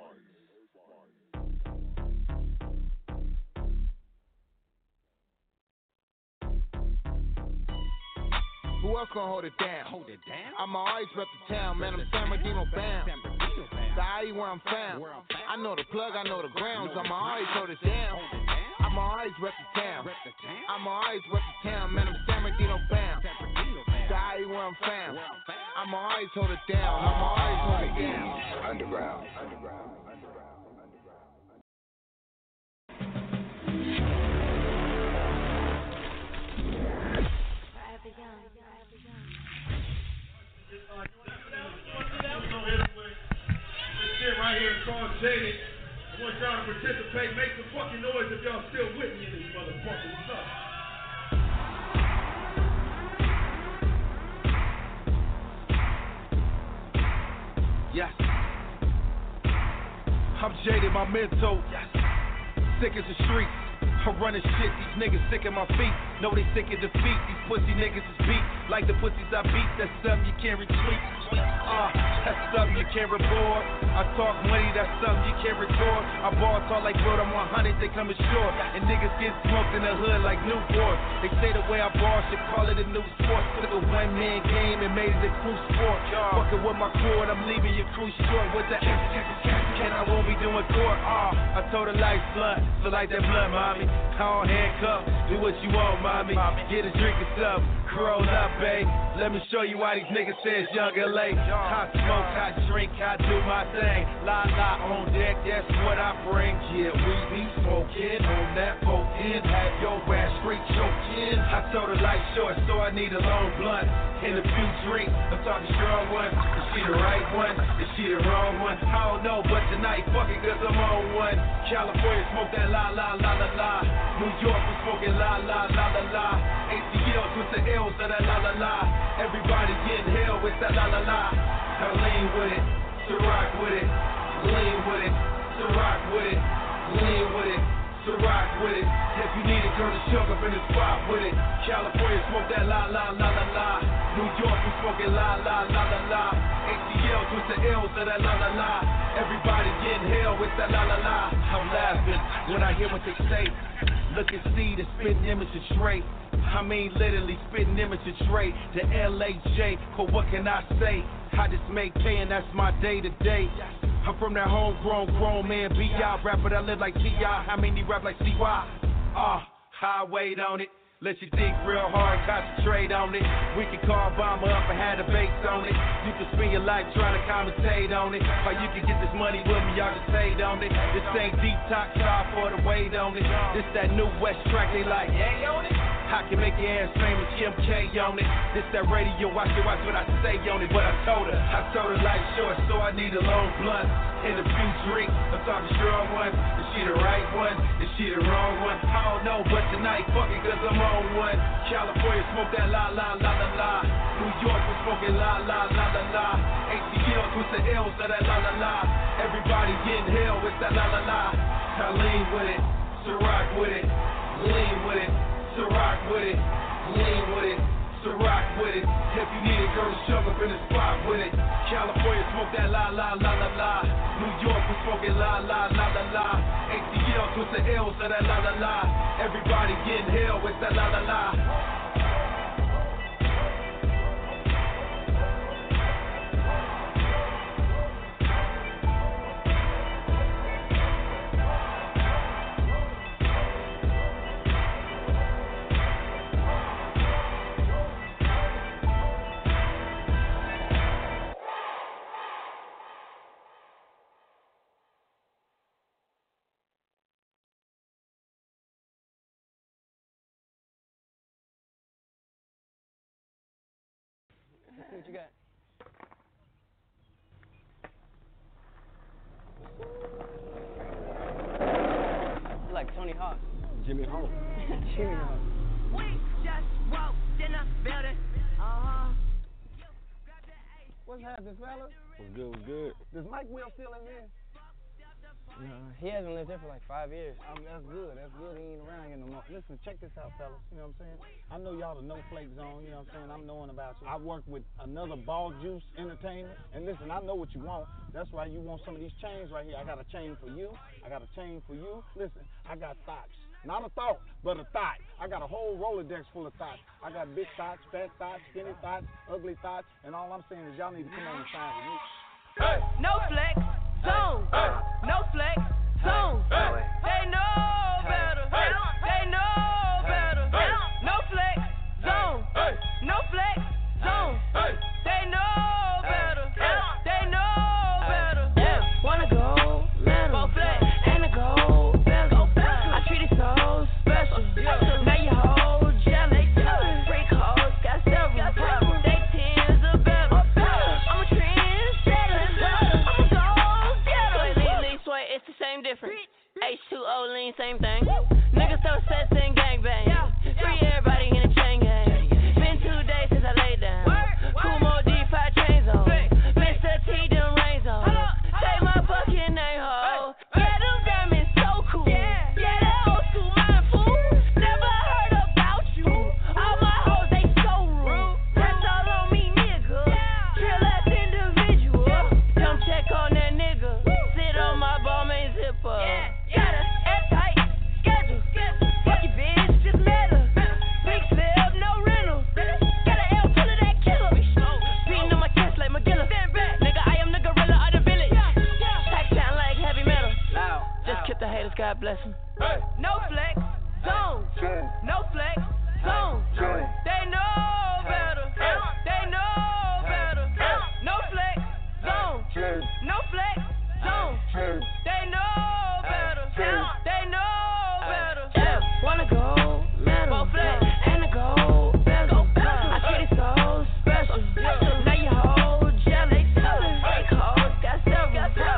Who else gonna hold it down? Hold it down. I'ma always rep the town, man. I'm San Bernardino bound. The I E where I'm found. I know the plug, I know the grounds. I'ma always hold it down. I'ma always rep the town. I'ma always rep the town, man. I'm San Bernardino bound. The I E where I'm found. I'ma always hold it down. I'ma always hold it down. Underground. Underground. Right here, it's called Jaded. I want y'all to participate. Make some fucking noise if y'all still with me in this motherfucker. What's up? Yes. I'm jaded, my mental. Yes. Sick as the streets. I'm running shit, these niggas sick at my feet. Know they sick of defeat, these pussy niggas is beat. Like the pussies I beat, that's something you can't retweet. Uh, that's something you can't report. I talk money, that's something you can't retort. I ball talk like bro, I'm one hundred, they coming short. And niggas get smoked in the hood like Newport. They say the way I ball should call it a new sport. Took a one man game and made it a crew sport. Fucking with my crew and I'm leaving your crew short. With the can I won't be doing court. Uh, I told her life's blood, so like that blood, mommy. I don't handcuff, do what you want, mommy. Get a drink or something, curl up, babe. Let me show you why these niggas say it's young and late. I smoke, I drink, I do my thing. La la on deck, that's what I bring. Yeah, we be smoking on that boat end. Have your ass straight choking. I told her life short, so I need a long blunt and a few drinks. I'm talking strong one. Is she the right one? Is she the wrong one? one. I don't know, but tonight, fuck it, cause I'm on one. California smoke that la la la la la. New York was smoking la la la la la. A T Ls with the L's of that la la la. Everybody getting hell with that la la la. I lean with it, to rock with it. Lean with it, to rock with it. Lean with it, to rock with it. If you need it, turn the chunk up in the spot with it. California smoke that la la la la la. New York we smoking la la la la la. A T Ls with the L's of that la la la. Everybody getting hell with that la la la. I'm laughing when I hear what they say. Look and see the spitting images straight. I mean literally spitting images straight. The L A J, but what can I say? I just make pay and that's my day to day. I'm from that homegrown, grown man, B I rapper that live like T I. How many rap like C Y? Ah, uh, I wait on it. Let you think real hard, concentrate on it. We can call Obama up and have debates on it. You can spend your life trying to commentate on it. Or you can get this money with me, y'all just paid on it. This ain't detox, sorry for the weight on it. This that new West track, they like, yay on it. I can make your ass famous, Kim K on it. This that radio, watch it, watch what I say on it. But I told her, I told her life short, so I need a long blunt and a few drinks. I'm talking strong one. Is she the right one? Is she the wrong one? I don't know, but tonight, fuck it, cause I'm on one. California smoke that la la la la la. New York was smoking la la la la la. A T Ls with the L's of that la la la. Everybody getting hell with that la la la. I lean with it, to rock with it. Lean with it, to rock with it. Lean with it, to rock with it. If you need it, girl, shove up in the spot with it. California smoke that la la la la la. New York was smoking la la la la la. A T Ls with the L's of that la la la. Everybody getting hell with that la la la. See what you got. You like Tony Hawk. Jimmy Hawk. Jimmy Hawk. We just walked in the building. Uh-huh. What's happening, fellas? What's good, what's good? Does Mike Will still live here? No, he hasn't lived here for like five years. I mean, that's good. That's good. He ain't around here no more. Listen, check this out, fellas. You know what I'm saying? I know y'all the No Flake Zone. You know what I'm saying? I'm knowing about you. I work with another Ball Juice Entertainment. And listen, I know what you want. That's why you want some of these chains right here. I got a chain for you. I got a chain for you. Listen, I got thoughts. Not a thought, but a thought. I got a whole Rolodex full of thoughts. I got big thoughts, fat thoughts, skinny thoughts, ugly thoughts. And all I'm saying is y'all need to come on and sign with me. Hey. No flex zone. Hey. No flex zone. Hey. They know better. Hey. They know better. Hey. No flex zone. Hey. No flex zone. Hey. They know better. Hey. They know better. Yeah. Wanna go metal and a gold bezel. I treat it so special. Yeah. Now you hold jelly. Freak hoes got several. They tens are better. I'm a trendsetter. I'm a gold getter. Lean, lean, sway, it's the same difference. H two O lean, same thing. Niggas throw sets and gangbang. Free everybody in a chain gang. Been two days since I laid down. Kumo D five chains on. Mister T them rains on. Say my fucking name, ho. Yeah, them diamonds so cool. Yeah, that old school mind fool. Never heard about you. All my hoes, they so rude. That's all on me, nigga. Chill ass individual. Come check on that nigga. Sit on my ball main zipper. Got a airtight schedule. Fuck your bitch, just met her. Big slip, no rental. Got an L full of that killer. Beating on my chest like McGilla. Nigga, I am the gorilla of the village. Pack sound like heavy metal. Just kick the haters, God bless them. No flex zone. No flex zone. They know better. They know better. No flex zone. No flex zone. They know better. They know better. Yeah. Wanna go metal and a gold bezel. I treat it so special. Now you hold jelly. Freak hoes got several.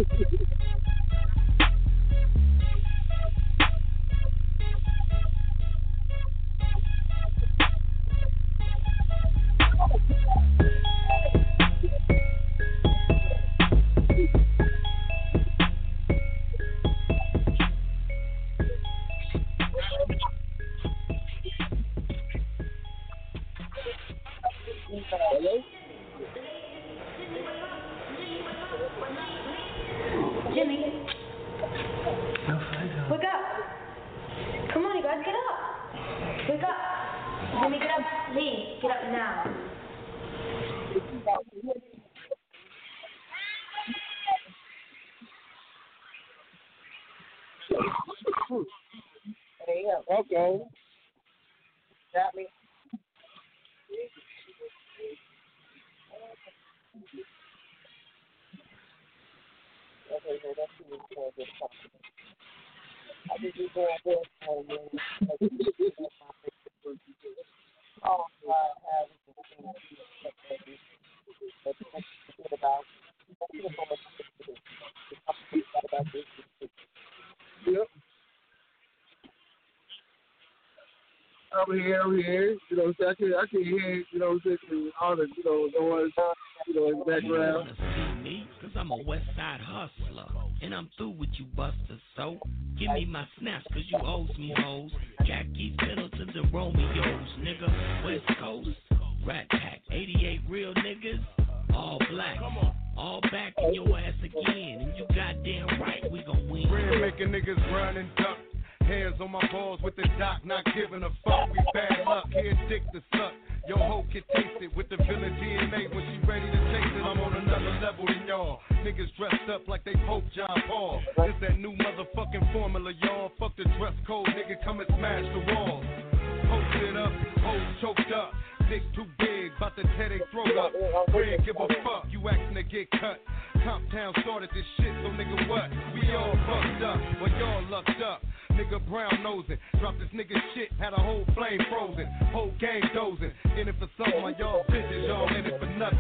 Jimmy. Wake up. Come on, you guys, get up. Wake up. Jimmy, get up. Please, get up now. Hey, okay. Got me. Okay, so that's who we're going to get talking. I think we're going to get talking. Oh, God, have about Yep. Over here, over here, you know, so I can, I can hear, you know, all the, you know, noise, you know, in the background. You wanna see me? Cause I'm a West Side hustler, and I'm through with you busters, so give me my snaps, cause you owe some hoes. Jackie Middletons and Romeos, nigga, West Coast, Rat Pack, eighty-eight real niggas, all black, all back in your ass again, and you goddamn right, we gon' win. Red making niggas run and duck. Hands on my balls with the doc, not giving a fuck. We bad luck, here dick to suck. Yo hoe can taste it with the villain D N A when she ready to taste it. I'm on another level than y'all. Niggas dressed up like they Pope John Paul. This that new motherfucking formula, y'all. Fuck the dress code, nigga, come and smash the walls. Post it up, hoes choked up. Dick too big, bout to tear they throat up. Red, give a fuck, you actin' to get cut. Comp Town started this shit, so nigga what? We all fucked up, but y'all lucked up. Nigga brown nosing, drop this nigga shit, had a whole flame frozen, whole game dozing. In it for something, like y'all bitches, y'all in it for nothing.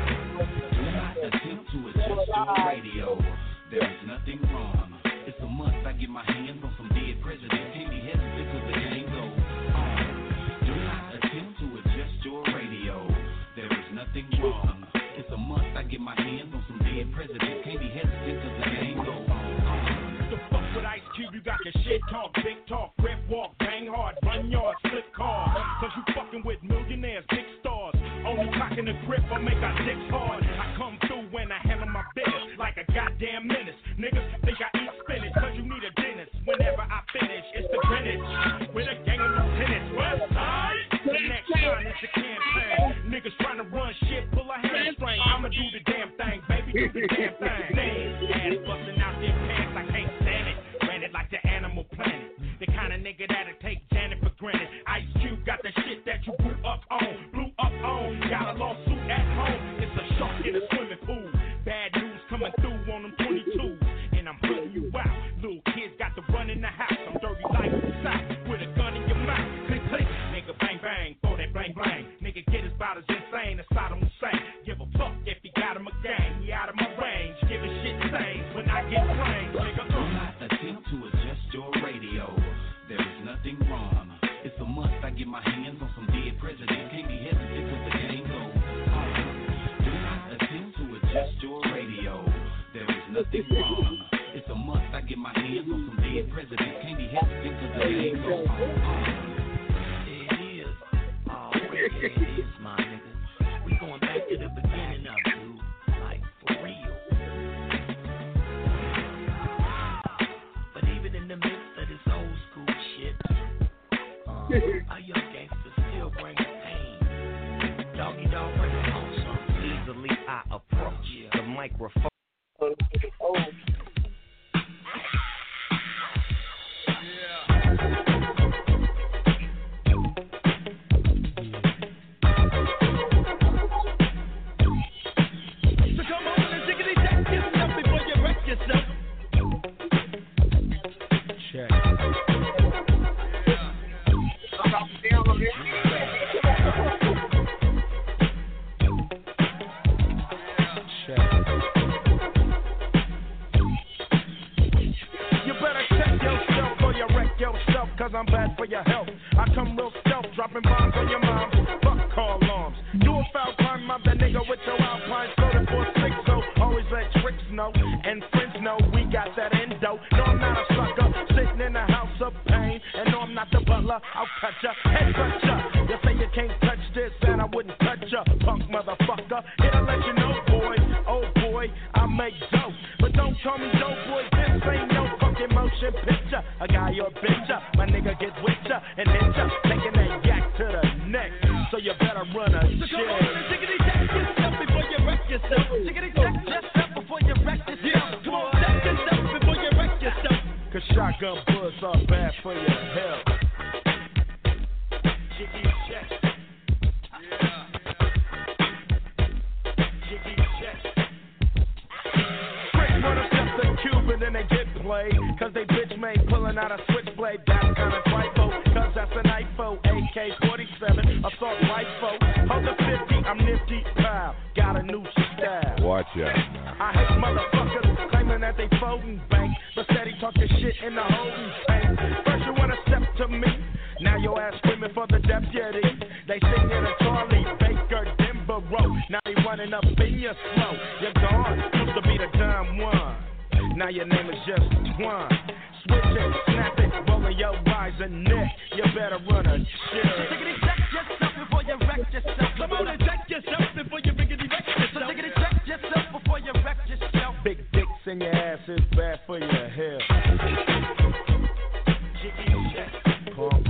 Do not attempt to adjust your radio. There is nothing wrong. It's a must. I get my hands on some dead presidents. Can't be hesitant cause the game goes on. Do not attempt to adjust your radio. There is nothing wrong. It's a must. I get my hands on some dead presidents. Can't be hesitant cause the game goes on. The fuck with Ice Cube, you got your shit talk, big talk, rip walk, bang hard, run yards, flip cars. Cause you fucking with millionaires, big stars. Only cocking the grip, I make our dicks hard. I come through when I handle my business like a goddamn menace. Niggas think I eat spinach, cause you need a dentist. Whenever I finish, it's the Greenwich with a gang of lieutenants. West Side, the next time it's a campaign. Niggas trying to run shit, pull a hamstring. I'ma do the damn thing, baby, do the damn thing. Ass busting out their pants, I can't stand it. Ran it like the Animal Planet. The kind of nigga that'll take Janet for granted. Ice Cube got the shit that you blew up on, blew up on. Got a lawsuit at home. It's a shark in a swimming pool. Bad news coming through on them twenty-twos, and I'm hunting you out. Little kids got to run in the house. I'm dirty like the South with a gun in your mouth. Click click, nigga bang bang, for that bang bang. Nigga get his bout as insane as Saddam Hussein. Give a fuck if he got him a gang. He out of my range, giving shit same when I get trained. Nigga, do not attempt to adjust your radio. There is nothing wrong. It's a must. I get my hands on some dead presidents. Can't be hesitant cause the game goes on. Do not attempt to adjust your radio. There is nothing wrong. It's a must. I get my hands on some dead presidents. Can't be hesitant cause the game goes on. It is. Oh, it is, my nigga. We going back to the beginning of it, dude. Like, for real. But even in the midst of this old school shit, um, our young gangsters still bring the pain. Doggy dog bring on some. Easily I approach the microphone. Check. Check. cause I'm bad for your health. I come real stealth, dropping bombs on your mom. Fuck call alarms. Do a foul crime, mob that nigga with your alpine soda for six. So always let tricks know and friends know we got that endo. No, I'm not a sucker, sitting in the house of pain. And no, I'm not the butler, I'll cut ya, head cut ya. You say you can't touch this, and I wouldn't touch ya, punk motherfucker. Here to let you know, boy, oh boy, I make dope. But don't call me dope, boy, this ain't no fucking motion picture. A guy or bitch ya, my nigga get with ya and hit ya, taking that yak to the neck. So you better run a shit. So come on and tickety check yourself before you wreck yourself. Tickety check yourself before you wreck yourself. Yeah. Come on, check yourself before you wreck yourself. Cause shotgun bullets are bad for your health. Jiggy check. Yeah. Jiggy check. Trick motherfuckers the Cuban and they get played. Cause they bitch made pulling out a switchblade. That's kinda trifle. Cause that's an I F O. A K forty-seven. Assault rifle. Hold the fifty. I'm nifty. Pow. Got a new style. Watch out now. I hate motherfuckers claiming that they folding bank. But steady talking shit in the holding tank. First you wanna step to me. Now your ass screaming for the deputy. They sing in a Charlie Baker Denver Road. Now they running up in your slow. You're gone. Used to be the dumb one. Now your name is just Twan. Switch it, snap it, rolling your rising neck. You better run a shit. So tickety check yourself before you wreck yourself. Come on and check yourself before you riggedy wreck yourself. So tickety check yourself before you wreck yourself. Big dicks in your ass is bad for your health. Jiggy check. Pump.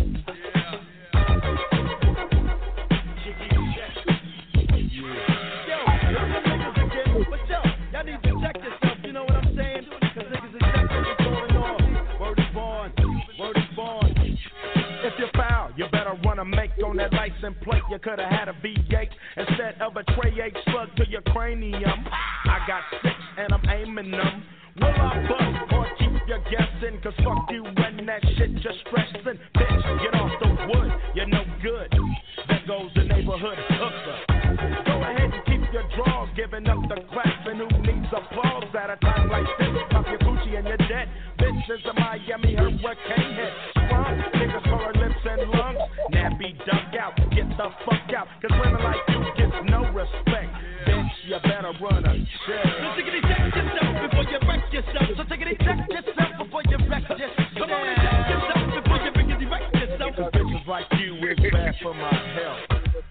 Y'all need to check yourself, you know what I'm saying? Cause niggas is checking what's going on. Word is born, word is born. If you're foul, you better run a make on that license plate. You could've had a V eight instead of a Trey eight slug to your cranium. I got six and I'm aiming them. Will I bust or keep you guessing? Cause fuck you when that shit just stressing. Bitch, get off the wood, you're no good. There goes the neighborhood hooker. Go ahead and keep your drawers, giving up the claps. And who needs applause at a time like this? Pop your coochie and you're dead. Bitch is a Miami hurricane head. Strong niggas for her lips and lungs. Nappy duck out, get the fuck out. Cause women like you get no respect. Bitch, you better run a check. So tickety check yourself before you wreck yourself. So tickety check yourself before you wreck yourself. Come on and check yourself before you riggedy wreck yourself. Cause bitches like you is bad for my health.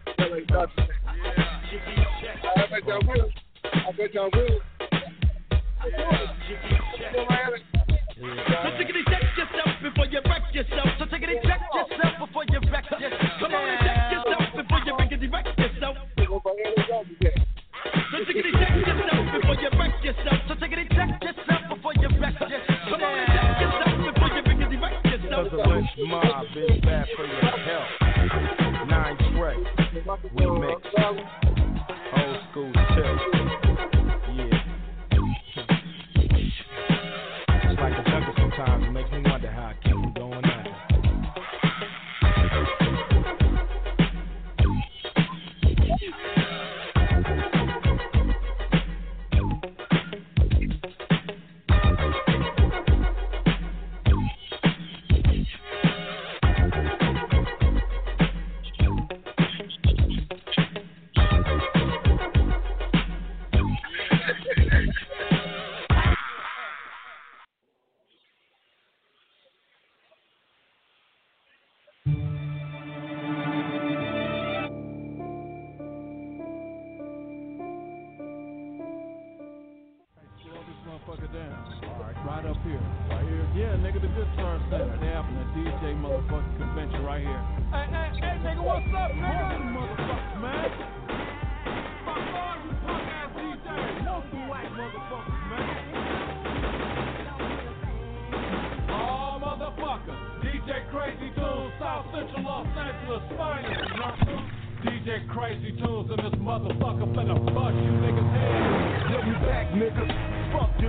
I bet y'all will. I bet y'all will. So tickety check yourself before you wreck yourself. So tickety check yourself before you wreck yourself. Come on and check yourself before you riggedy wreck yourself. So tickety check yourself before you wreck yourself. So tickety check yourself before you wreck yourself. Come on and check yourself before you riggedy wreck yourself. Cause the lynch mob is bad for your health. Nine Trey, remix, old school tip. Yeah. It's like a jungle sometimes. It makes me wonder how I keep from going at it.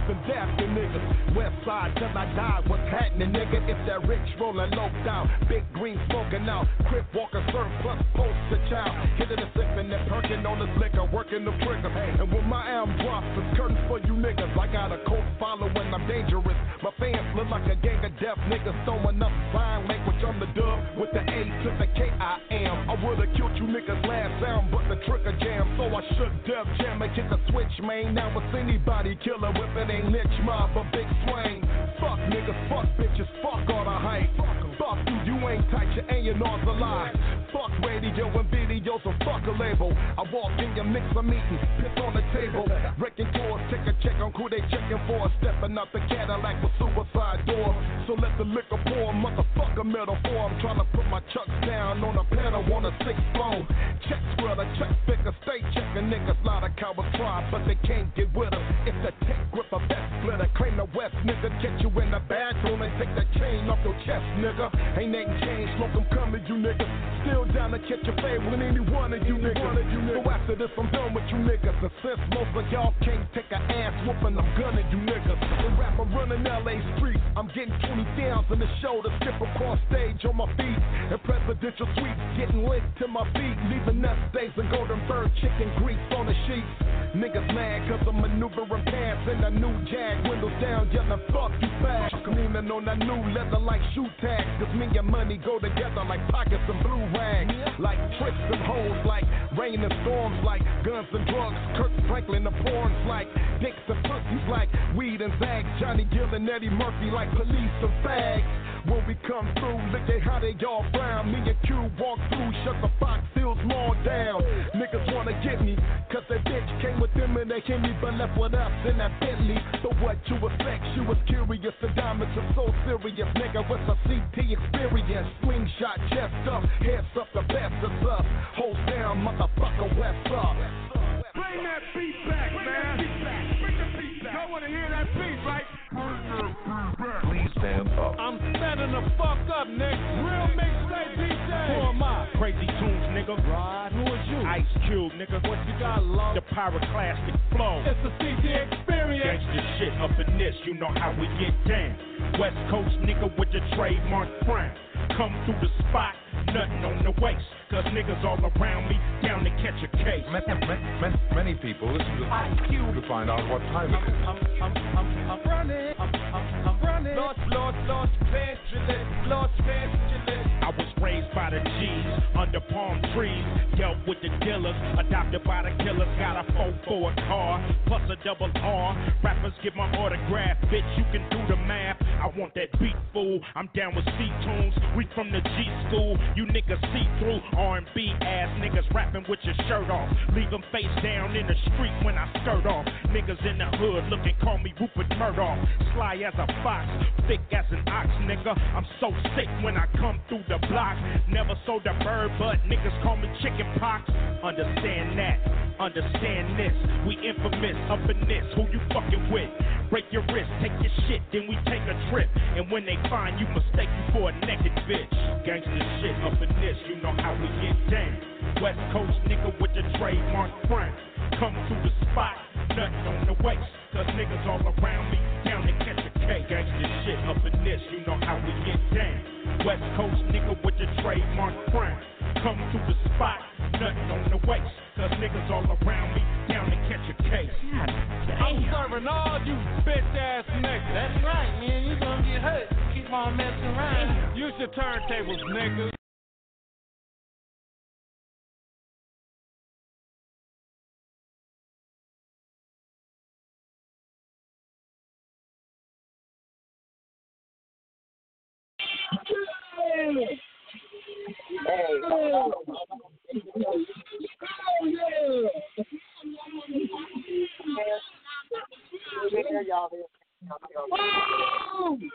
and death to niggas. West side till I die, what's happening, nigga? If that rich rolling low down, big green smoking out, Crip Walker surplus, poster child, hitting the sipping and perking on this liquor, working the trigger. And when my album drops, it's curtains for you niggas. I got a cult following, I'm dangerous. My fans look like a gang of deaf niggas throwing up sign language. I'm the dub with the A to the K I am. I would've killed you niggas last sound, but the trigger jam, so I shook Def Jam and hit the switch, man. Now it's anybody killer if it ain't Lynch Mob or Big Swing. Fuck niggas, fuck bitches, fuck all the hype. Fuck you, you ain't tight, your A and R's a lie. Fuck radio and videos, and fuck a label. I walk in your mix of meeting, piss on the table. Wrecking tours, take a check on who they checking for. Stepping out the Cadillac with suicide door. So let the liquor pour, motherfucker middle four. I'm trying to put my chucks down on a pedal on a six phone. Check spreader, check figure, stay checking niggas. Lot of cowards try, but they can't get with us. If the tech grip a best splitter, claim the West nigga. Catch you in the bathroom and take the chain off your chest, nigga. Ain't nothing changed, smoke them coming, you niggas. Still down to catch your fade with any one of you niggas. So after this, I'm done with you niggas. And since most of y'all can't take an ass whooping, I'm gunning you niggas. The rapper running L A streets, I'm getting twenty thousand the show to skip across stage on my feet. And presidential suites, getting lit to my feet. Leaving nest days and golden bird chicken grease on the sheets. Niggas mad cause I'm maneuvering past in a new Jag. Windows down, yelling fuck you fast. Leaning on that new leather like shoe tags. Cause me and money go together like pockets and blue rags. Like tricks and hoes, like rain and storms, like guns and drugs. Kirk Franklin, the porns, like dicks and pussies, like weed and zags. Johnny Gill and Eddie Murphy, like police and fags. When we come through, look at how they all frown. Me and Q walk through, shut the Fox Hills Mall down. Niggas wanna get me, cause that bitch came with them and they hit me, but left with us in that Bentley. So what you expect? She was curious, the diamonds are so serious. Nigga, what's a C T experience? Slingshot, chest up, heads up, the best is us. Hold down, motherfucker, west up. Bring that beat back, Bring man. That beat back. Bring the beat back. Y'all wanna hear that beat, right? Please stand up. I'm standing the fuck up, nigga. Real mixtape D J. Who am I? Crazy Tunes, nigga. Rod, who is you? Ice Cube, nigga. What you got, low? The pyroclastic flow. It's the C D experience. Gangsta shit up in this, you know how we get down. West Coast nigga with the trademark frown. Come through the spot, nothing on the waist. Cause niggas all around me, down to catch a case. Many, many, many people listen to Ice Cube to find out what time it is. I'm, I'm, I'm, I'm running, I'm, I'm, I'm running. Lord, Lord, Lord, Angeles, Lord Angeles. I was raised by the G's, under palm trees. Dealt with the dealers, adopted by the killers. Got a four for a car, plus a double R. Rappers get my autograph, bitch, you can do the math. I want that beat, fool. I'm down with C-Tunes, we from the G school. You niggas see through. R and B ass niggas rapping with your shirt off. Leave them face down in the street when I skirt off. Niggas in the hood looking, call me Rupert Murdoch. Sly as a fox, thick as an ox, nigga. I'm so sick when I come through the block. Never sold a bird, but niggas call me chicken pox. Understand that, understand this. We infamous up in this, who you fucking with? Break your wrist, take your shit, then we take a trip. And when they find you, mistake you for a naked bitch. Gangsta shit up in this, you know how we get down. West Coast nigga with the trademark frown. Come through the spot, nothing on the waist. Cause niggas all around me, down to catch a cake. Gangsta shit up in this, you know how we get down. West Coast nigga with the trademark frown. Come through the spot, nothing on the waist. Cause niggas all around me, down to catch a case. I'm serving all you bitch ass niggas. That's right, man, you gonna get hurt. Keep on messing around. Use your turntables, niggas. Hey. Oh, yeah. There, y'all. Oh!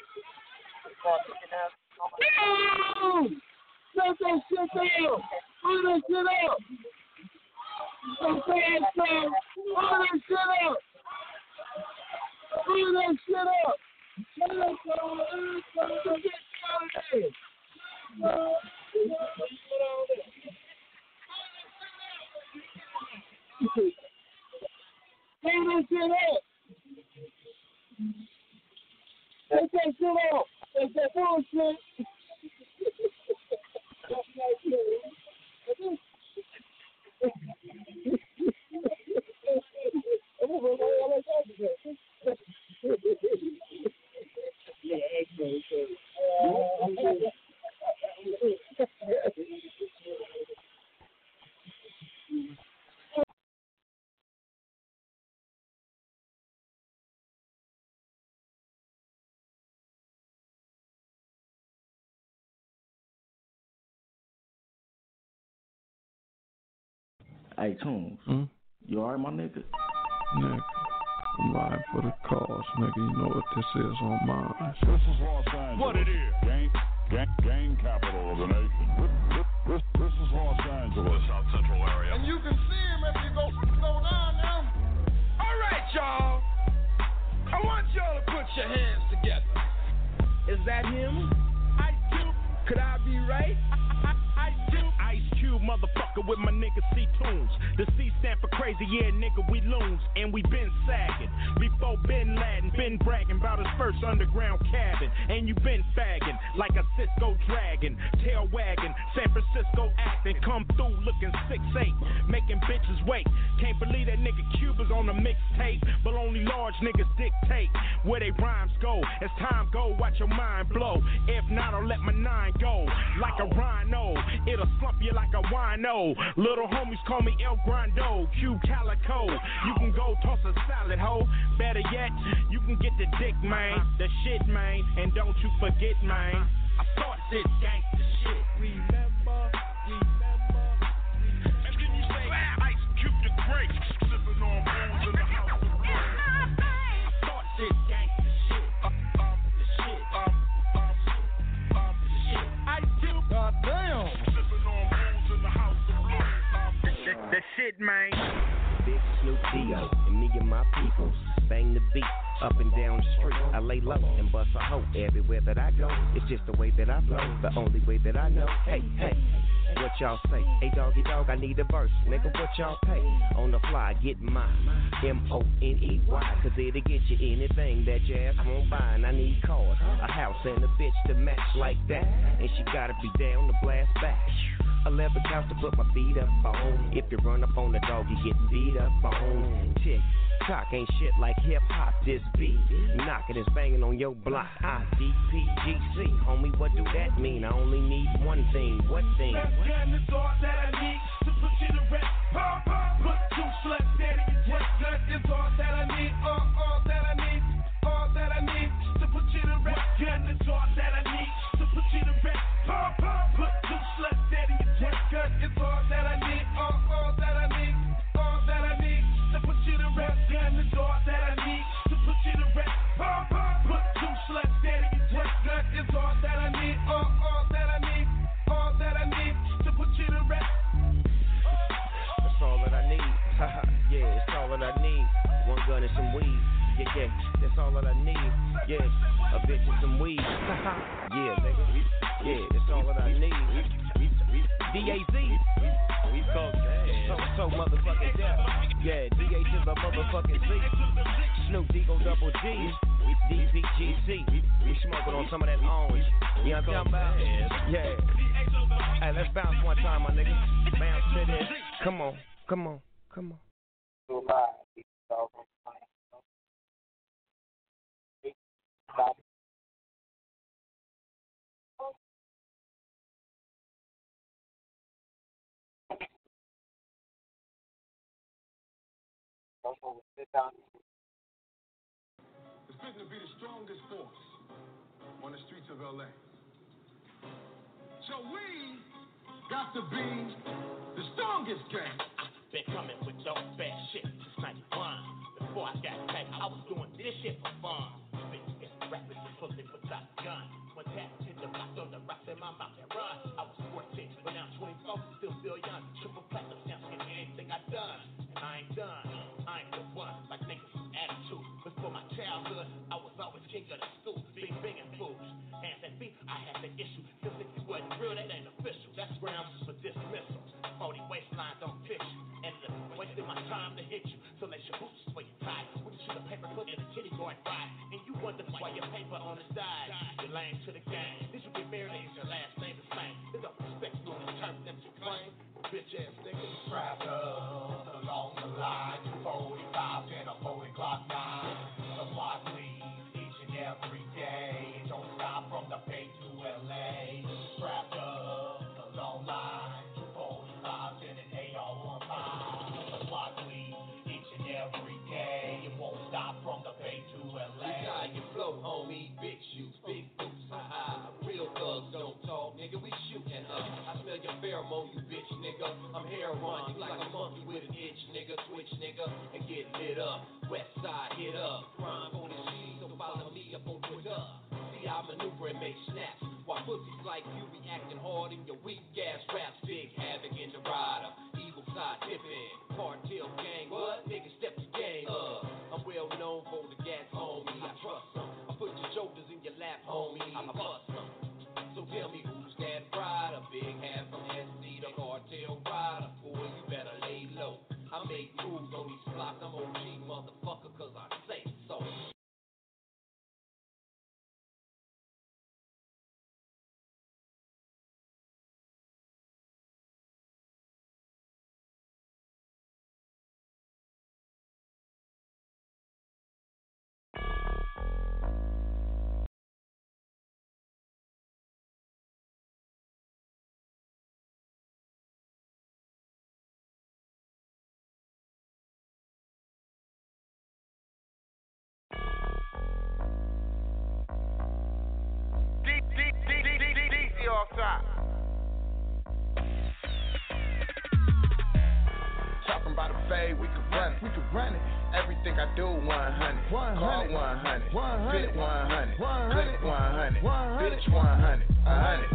Oh! Set that shit down! Pull that shit up! I'm saying so! Pull that shit up! Pull that shit up! Shut up, bro! Get out of there! Pull that shit up! Take that shit off. Take that bullshit. Hey, Tunes, hmm? You alright, my nigga? Nigga, I'm riding for the cause, nigga. You know what this is on mine. This is Los Angeles. What it is? Gang, gang, gang capital of the nation. This, this, this, this is Los Angeles. The South Central area. And you can see him if you go, go down now. All right, y'all. I want y'all to put your hands together. Is that him? Ice Cube. Could I be right? Ice Cube. Ice Cube, motherfucker, with my nigga C-Tunes. The C stand for crazy, yeah, nigga, we loons. And we been sagging. Before Bin Laden, been bragging about his first underground cabin. And you been fagging like a Cisco dragon. Tail wagging, San Francisco acting. Come through looking six eight, making bitches wait. Can't believe that nigga Cube is on the mixtape. But only large niggas dictate where they rhymes go. As time go, watch your mind blow. If not, I'll let my nine go. Like a rhino, it'll slump you like a wino. Little homies call me El Grando, Cube Calico. You can go toss a salad, ho. Better yet, you can get the dick, man. The shit, man. And don't you forget, man, I thought this gangsta shit. Remember, remember, remember. And then you say, Ice Cube the Great, sipping on booze in the house of bread. I thought this gangsta shit. Um, um, the shit. Um, um, um, the shit. Ice Cube, goddamn. Sipping on booze in the house of bread. Um, the shit, the shit, man. Big Snoop Dio and me and my peoples bang the beat up and down the street. I lay low and bust a hoe everywhere that I go. It's just the way that I flow, the only way that I know. Hey, hey, what y'all say? Hey, doggy dog, I need a verse. Nigga, what y'all pay? On the fly, get mine. M O N E Y, cause it'll get you anything that your ass won't buy. And I need cars, a house, and a bitch to match like that. And she gotta be down to blast back. A leather couch to put my feet up on. If you run up on the dog, you get beat up on. Tick tock ain't shit like hip hop. This beat knocking is banging on your block. I D P G C, homie, what do that mean? I only need one thing. What thing? That's kind of thought that I need to put you to rest. Pop, pop, put two sluts dead in your chest. That is all that I need. All, all that I need. All that I need to put you to rest. Kind of thought that I need to put you to rest. Pop, pop, put two sluts dead in your chest. That is all that I need. All, all that I need. All that I need to put you to rest. Kind of thought that I need to put you to rest. Pop, pop, put two sluts dead in your chest. That is all that I need. All, all that I need. All that I need to put you to rest. That's all that I need. Yeah, that's all that I need. One gun and some weed. Yeah, yeah, that's all that I need. Yeah, a bitch and some weed. Yeah, nigga. Yeah, that's all that I need. D A Z. We call so so motherfucking death. Yeah, D A to the motherfucking Z. Snoop Deagle Double G. D P G C. We smoking on some of that orange. You know what I'm talking about? Yeah. Hey, let's bounce one time, my nigga. Bounce to this. Come on, come on, come on. It's fitting to be the strongest force on the streets of L A. So we got to be the strongest gang. Been coming with dope bad shit since ninety-one. Before I got back, I was doing this shit for fun. Bitch, rappers and pussy without a gun. One tap, hit the block, throw the rocks in my mouth and run. I was fourteen, but now I'm twenty-four, still still young. Triple platinum, now skin anything I done. And I ain't done, I ain't the one. Like niggas with attitude. Before my childhood, I was always king of the stool. Big banging fools. Hands and feet, I had the issue. Cause if you wasn't real, that ain't official. That's grounds for dismissal. Forty waistline don't fit you. And it's wasting my time to hit you. So let your boots where you tied. With a sheet of paper put in a kitty going fried. And you wonder why your paper on the side. You're lame to the game. Did you get married and your last name the same? They don't respect you on the terms that you claim. Bitch ass niggas. Trapped up along the line. two forty-five and a forty clock nine. The block leads each and every day. It don't stop from the Bay to L A. Strapped up along line. two forty-five and an A R one five. The block leads each and every day. It won't stop from the Bay to L A. This how you flow, homie. Big shoes, big boots, ha-ha. Real thugs don't talk, nigga. We shootin' up. I smell your pheromone, you bitch, nigga. I'm heroin, you like a monkey with an itch, nigga. Twitch, nigga, and get lit up. West side, hit up. Crime on the sheet, so follow me up on Twitter. See how I maneuver and make snaps. While pussies like you be acting hard in your weak ass raps. Big havoc in the rider. Evil side tipping. Cartel gang, what? Nigga, step the game up. I'm well known for the gas, homie. I trust some. I put your shoulders in your lap, homie. I bust some. So tell me who's that rider? Big half from S C, the cartel rider. Boy, you better lay low. I make moves on these blocks. I'm O G motherfucker, cause I say so. Talking about a fade, we can run it. We can run it. Everything I do, one hundred. one hundred. Call one hundred. one hundred. Fit one hundred. one hundred. Click one hundred. one hundred. Bitch one hundred. one hundred.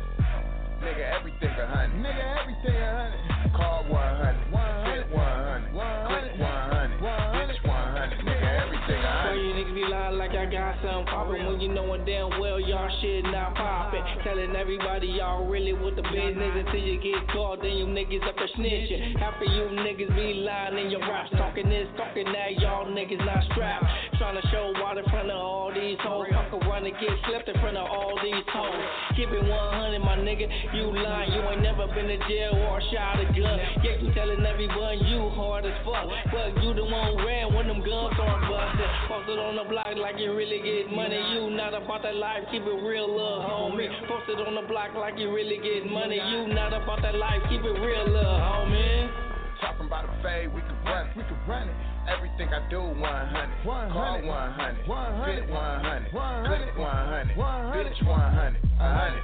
Nigga, everything a hundred. Nigga, everything a hundred. Call one hundred. Fit one hundred. Click one hundred. Bitch one hundred. Nigga, everything a hundred. You niggas be lying like I got something poppin' when you knowin' damn well y'all shit not poppin'. Telling everybody y'all really with the business until you get caught, then you niggas up for snitching. Half of you niggas be lying in your raps, talking this, talking that, y'all niggas not strapped. Trying to show out in front of all these hoes, fuck around and get slipped in front of all these hoes. Keep it one hundred, my nigga, you lying, you ain't never been to jail or shot a gun. Yeah, you telling everyone you hard as fuck, but you the one who ran when them guns start busting. Posted on the block like you really get money, you not about that life, keep it real, little homie. Posted on the block like you really get money, you not about that life, keep it real, little homie. Talking about a fade, we can run it. We can run it. Everything I do, one hundred. one hundred. Call one hundred. one hundred. Fit one hundred. one hundred. Click one hundred. one hundred. Bitch one hundred. one hundred.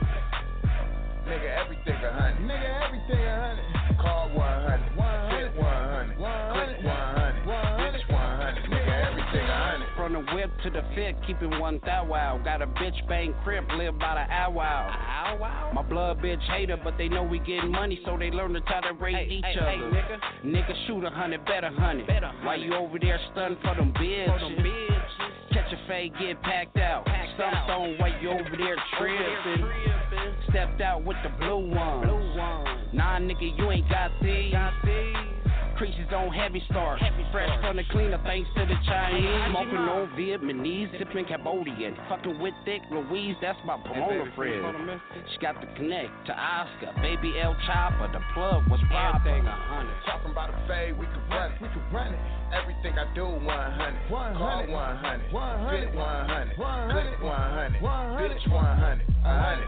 Nigga, everything a hundred. Nigga, everything a hundred. Call one hundred. Fit one hundred. Click one hundred. Bitch one hundred. Nigga, everything a hundred. From the whip to the fit, keeping one thou wow. Got a bitch bang crib, live by the ow wow. Ow wow. My blood bitch hater, but they know we getting money, so they learn to tolerate hey, each hey, other. Hey, nigga. nigga shoot a hundred, bet a hundred. Why you over there stunning for them bitches? For them bitches. Catch a fade, get packed out. Packed Some out. Stone while you over there tripping. Stepped out with the blue ones. Blue ones. Nah, nigga, you ain't got these. Got these. Creases on heavy start. Heavy Fresh start. From the cleaner, thanks to the Chinese. Smoking on Vietnamese, sipping Cambodian. Fucking with thick Louise, that's my Pomona friend. She got the connect to Oscar. Baby El Chopper, the plug was everything a hundred. Talking about a fade, we can run it. We can run it. Everything I do, one hundred. one hundred. Call one hundred. one hundred. Fit one hundred. one hundred. Click one hundred. one hundred. Bitch one hundred. one hundred.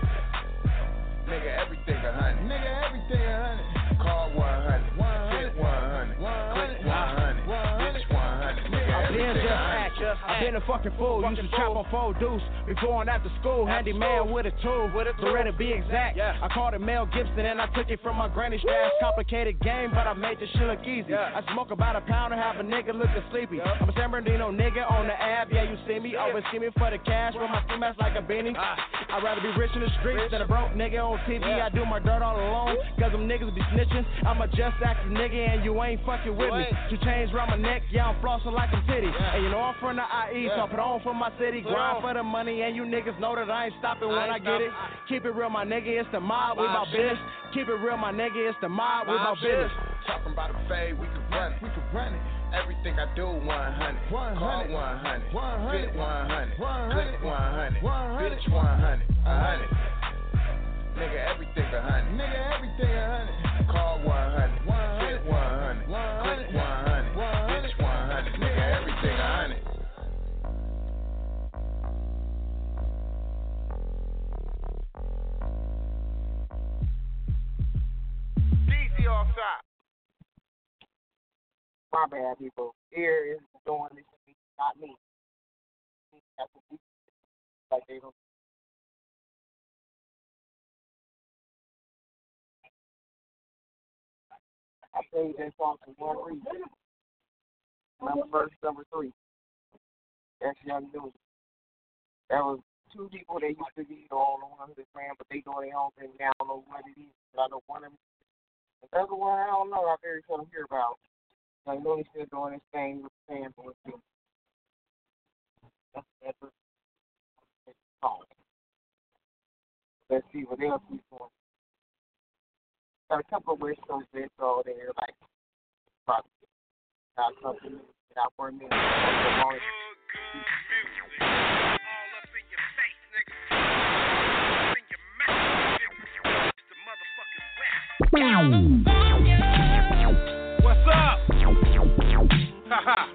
Nigga, everything a hundred. Nigga, everything a hundred. Call one hundred. Fit one hundred. Click one hundred. Bitch one hundred. Nigga, everything a hundred. I've been a fucking fool, used to trap on four deuce before and after school. Handyman with a tool, so ready to be exact. I called it Mel Gibson and I took it from my granny stash. Complicated game, but I made this shit look easy. I smoke about a pound and have a nigga looking sleepy. I'm a San Bernardino nigga on the ab, yeah, you see me. Always see me for the cash, with my ski mask like a beanie. I'd rather be rich in the streets than a broke nigga on T V. I do my dirt all alone, cause them niggas be snitching. I'm a just acting nigga and you ain't fucking with me. Two chains round my neck, yeah, I'm flossing like I'm titty. And you know I'm from the I I eat. So I put on for my city, grind for the money, and you niggas know that I ain't stopping when I get it. Keep it real, my nigga, it's the mob, we about business. Keep it real, my nigga, it's the mob, we about business. Talking about a fade, we can run it. We can run it. Everything I do, one hundred. Call one hundred. Fit one hundred. Click one hundred. Bitch one hundred. one hundred. Nigga, everything a hundred. Nigga, everything a hundred. Call one hundred. Fit one hundred. Click one hundred. Bitch one hundred. Nigga, everything a hundred. D C off top. My bad, people. Here is doing this to me, not me. That's what we like they don't. I played that song for one reason. Number verse number three. That's Young News. There was two people that used to be on the one hundred grand, but they doing their own thing now. I don't know what it is, but I know one of them. The other one, I don't know. I very seldom hear about. I know he's still doing his thing with the fans and with That's that's a song. Let's see what else he's doing. Got a couple of West Coast bits all there, like probably got something out for a minute. All up in your face, nigga. All in your mouth. It's the motherfucking West. What's up? Haha.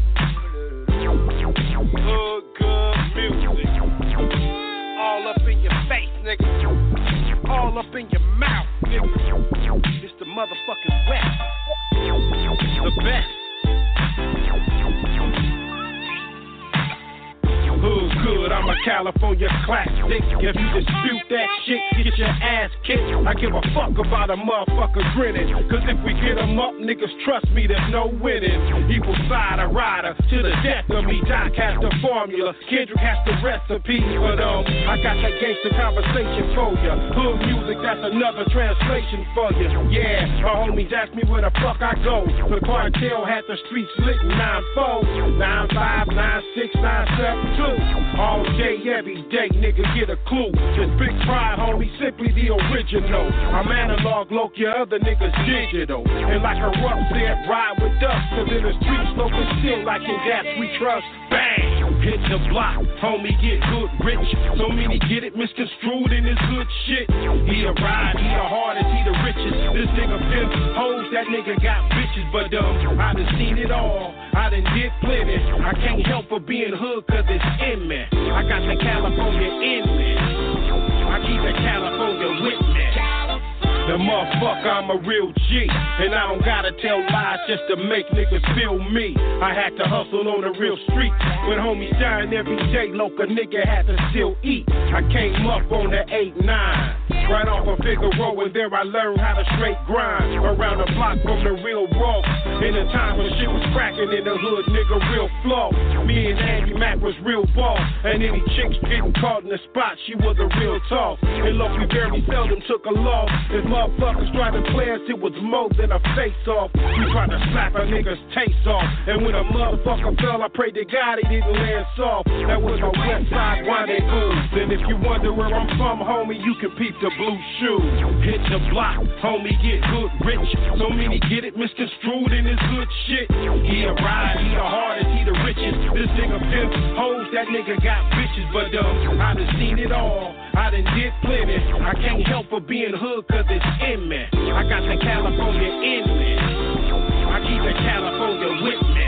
Good, good music. All up in your face, nigga. All up in your mouth, nigga. It's the motherfucking West. The best. Hood good, I'm a California classic. If you dispute that shit, get your ass kicked. I give a fuck about a motherfucker grinning. Cause if we get them up, niggas trust me, there's no winning. Evil side, a rider, to the death of me. Doc has the formula, Kendrick has the recipe. But um, I got that gangster conversation for ya. Hood music, that's another translation for ya. Yeah, my homies ask me where the fuck I go. The cartel had the streets lit in nine four, nine five, nine six, nine seven two. All day, every day, nigga, get a clue. This big pride, homie, simply the original. I'm analog, loc, your other niggas digital. And like a rough said, ride with us. Cause in the streets, local still like in gas, we trust. Bang! Hit the block, homie, get good, rich. So many get it misconstrued in this good shit. He a ride, he the hardest, he the richest. This nigga pimp hoes, that nigga got bitches. But um, I done seen it all, I done did plenty. I can't help but being hood cause it's in me. I got the California in me. I keep the California with me. The motherfucker, I'm a real G. And I don't gotta tell lies just to make niggas feel me. I had to hustle on the real street. When homies dying every day, local nigga had to still eat. I came up on the eight nine. Right off of Figaro, and there I learned how to straight grind. Around the block from the real raw. In the time when shit was cracking in the hood, nigga, real flow. Me and Andy Mack was real ball. And any chicks getting caught in the spot, she was a real talk. And look, we very seldom took a loss. If motherfuckers tried to play us, it was more than a face-off. We tried to slap a nigga's taste off. And when a motherfucker fell, I prayed to God he didn't land soft. That was my west side rendezvous. And if you wonder where I'm from, homie, you can peep the blue shoe. Hit the block, homie, get good, rich. So many get it misconstrued in this good shit. He a ride, he the hardest, he the richest. This nigga pimp hoes, that nigga got bitches. But um, I done seen it all, I done did plenty. I can't help but being hood cause it's in me. I got the California in me. I keep the California with me.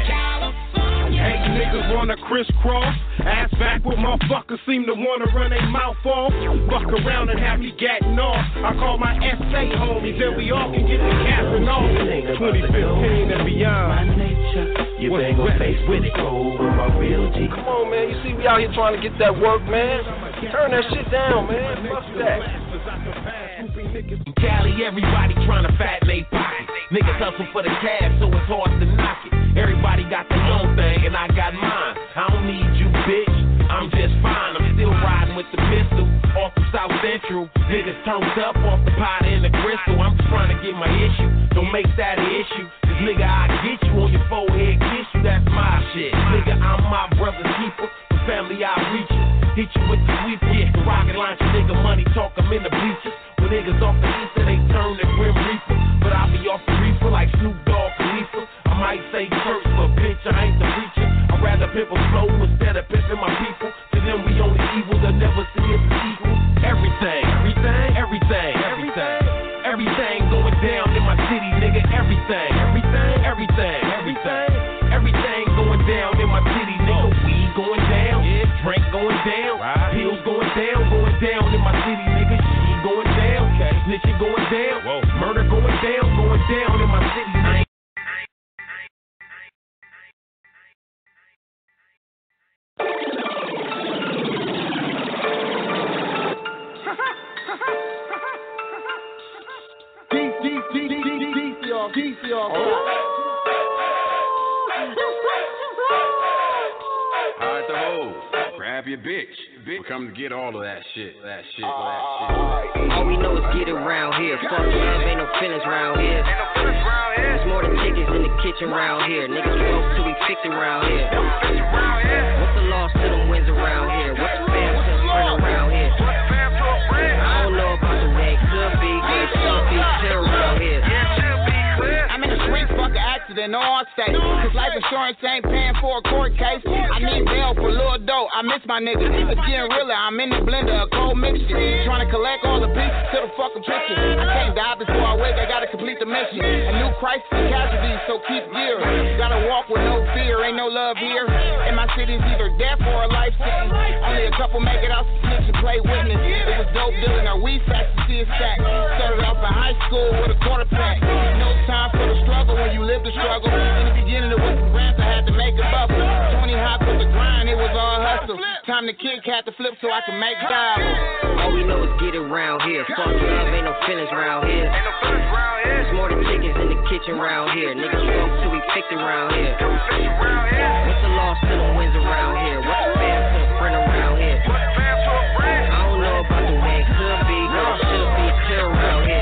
Hey, niggas wanna crisscross. Ass back with motherfuckers seem to wanna run their mouth off. Fuck around and have me gatting off. I call my S A homies and we all can get the capping off. twenty fifteen and beyond. My nature, you bang on face with it over my real G. Come on, man. You see we out here trying to get that work, man. Turn that shit down, man. Fuck that. In Cali, everybody trying to fatten they pockets. Niggas hustle for the cash, so it's hard to knock it. Everybody got their own thing, and I got mine. I don't need you, bitch. I'm just fine. I'm still riding with the pistol off the South Central. Niggas turned up off the pot and the crystal. I'm just trying to get my issue. Don't make that an issue. Cause nigga, I get you on your forehead, kiss you, that's my shit. Nigga, I'm my brother's keeper. For family, I reach you. Hit you with the sweep, yeah. The rocket launcher, nigga, money talk, I'm in the bleachers. When niggas off the east, they turn to Grim Reaper. But I be off the reefer like Snoop Dogg, Khalifa. I might say church, but bitch, I ain't the preacher. I'd rather pimp a flow instead of pimping my people. To them, we only evil, they'll never see us as equal. Everything, everything, everything, everything. Everything going down in my city, nigga. Everything, everything, everything, everything. Everything going down in my city, nigga. Weed going down, drink going down, pills going down, going down in my city, nigga. She going down, snitching going down, murder going down, going down in my city, nigga. D C R. Hide the hole. Grab your bitch. Bitch. We're coming to get all of that shit. That shit. That shit. All we know is get around here. Fuck love, ain't no feelings around here. There's more than chickens in the kitchen around here. Niggas broke till we fix it around here. What's the loss to them wins around here? What's the fam to a friend around here? I don't know about the way it could be, but it should be clear around here. I'm in a street fucking accident, no on state. Cause life insurance ain't paying for a court case. I need bail for Lil Doe, I miss my nigga. It's getting realer, I'm in the blender, a cold mixture. Trying to collect all the pieces to the fucking picture. I can't die before I wake, I gotta complete the mission. A new crisis and casualties, so keep gearing. Gotta walk with no fear, ain't no love here. In my city's either death or a life sentence. Only a couple make it out to snitch and play witness. It was dope dealing our weed sacks to see a stack. Started off in high school with a quarter pack. No time for the struggle when you live the struggle. In the beginning it was some grants, I had to make a bubble. twenty hot with the grind, it was all hustle. Time to kick, had to flip so I can make double. All we know is get around here. Fuck love, ain't no feelings around here. There's more than chickens in the kitchen around here. Niggas broke till we fix it around here. What's the loss to them wins around here? What's the fam to a friend around here? I don't know about the way it could be, but it should be clear around here.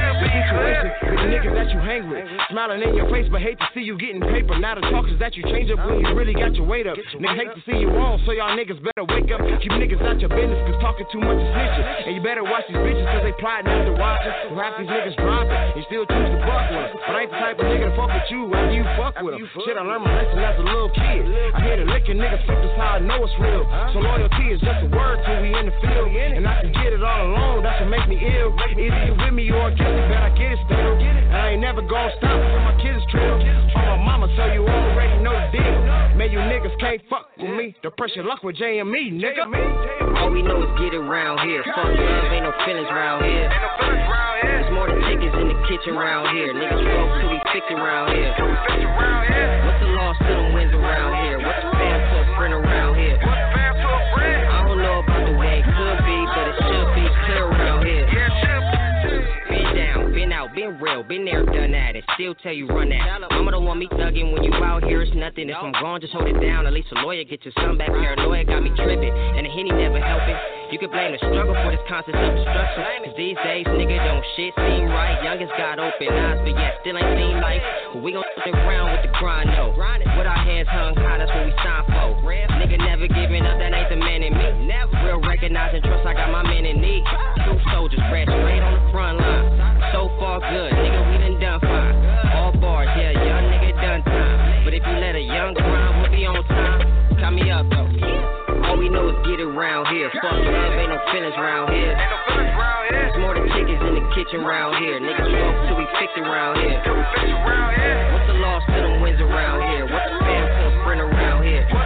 The niggas that you hang with, smiling in your face, but hate to see you getting paper. Now the talk is that you change up when you really got your weight up. Niggas hate to see you wrong, so y'all niggas better wake up. Keep niggas out your business, cause talking too much is snitching. And you better watch these bitches, cause they plotting after watching. So half these niggas dropping, and still choose to fuck with them. But I ain't the type of nigga to fuck with you after you fuck with them. Shit, I learned my lesson as a little kid. I hear the licking niggas flip, that's how I know it's real. So loyalty is just a word till we in the field. And I can get it all alone, that's what make me ill. Either you with me or against me, but I get it still. I ain't never gonna stop till my kids trill. On my mama, so you already know the deal. Man, you niggas can't fuck with me. The pressure luck with J M E, nigga. All we know is get around here. Fuck love, ain't no feelings around here. There's more than chickens in the kitchen around here. Niggas broke till we fix it around here. What's the loss to them wins around here? What's the fam to a friend around here? I don't know about the way it could be, but it should be clear around here. Been down, been out, been real, been there, done that, and still tell you run that. Mama don't want me thugging when you out here, it's nothing. If I'm gone, just hold it down, at least a lawyer get your son back. Paranoia got me tripping, and the Henny never helping. You can blame the struggle for this constant self-destruction. Cause these days, nigga, don't shit seem right. Youngest got open eyes, but yet still ain't seen life. But we gon' stick around with the grind, though. With our heads hung high, that's what we sign for. Nigga never giving up, that ain't the man in me. Never real recognize and trust, I got my men in need. Two soldiers, bred straight on the front line. So far good, nigga, we done done fine. All bars, yeah, young nigga done time. But if you let a young grind, we'll be on time. Count me up, though. All we know is get around here. Fuck love, ain't no feelings around here. There's more than chickens in the kitchen around here. Niggas broke till we fix it around here. What's the loss to them wins around here? What's the fam to a friend around here?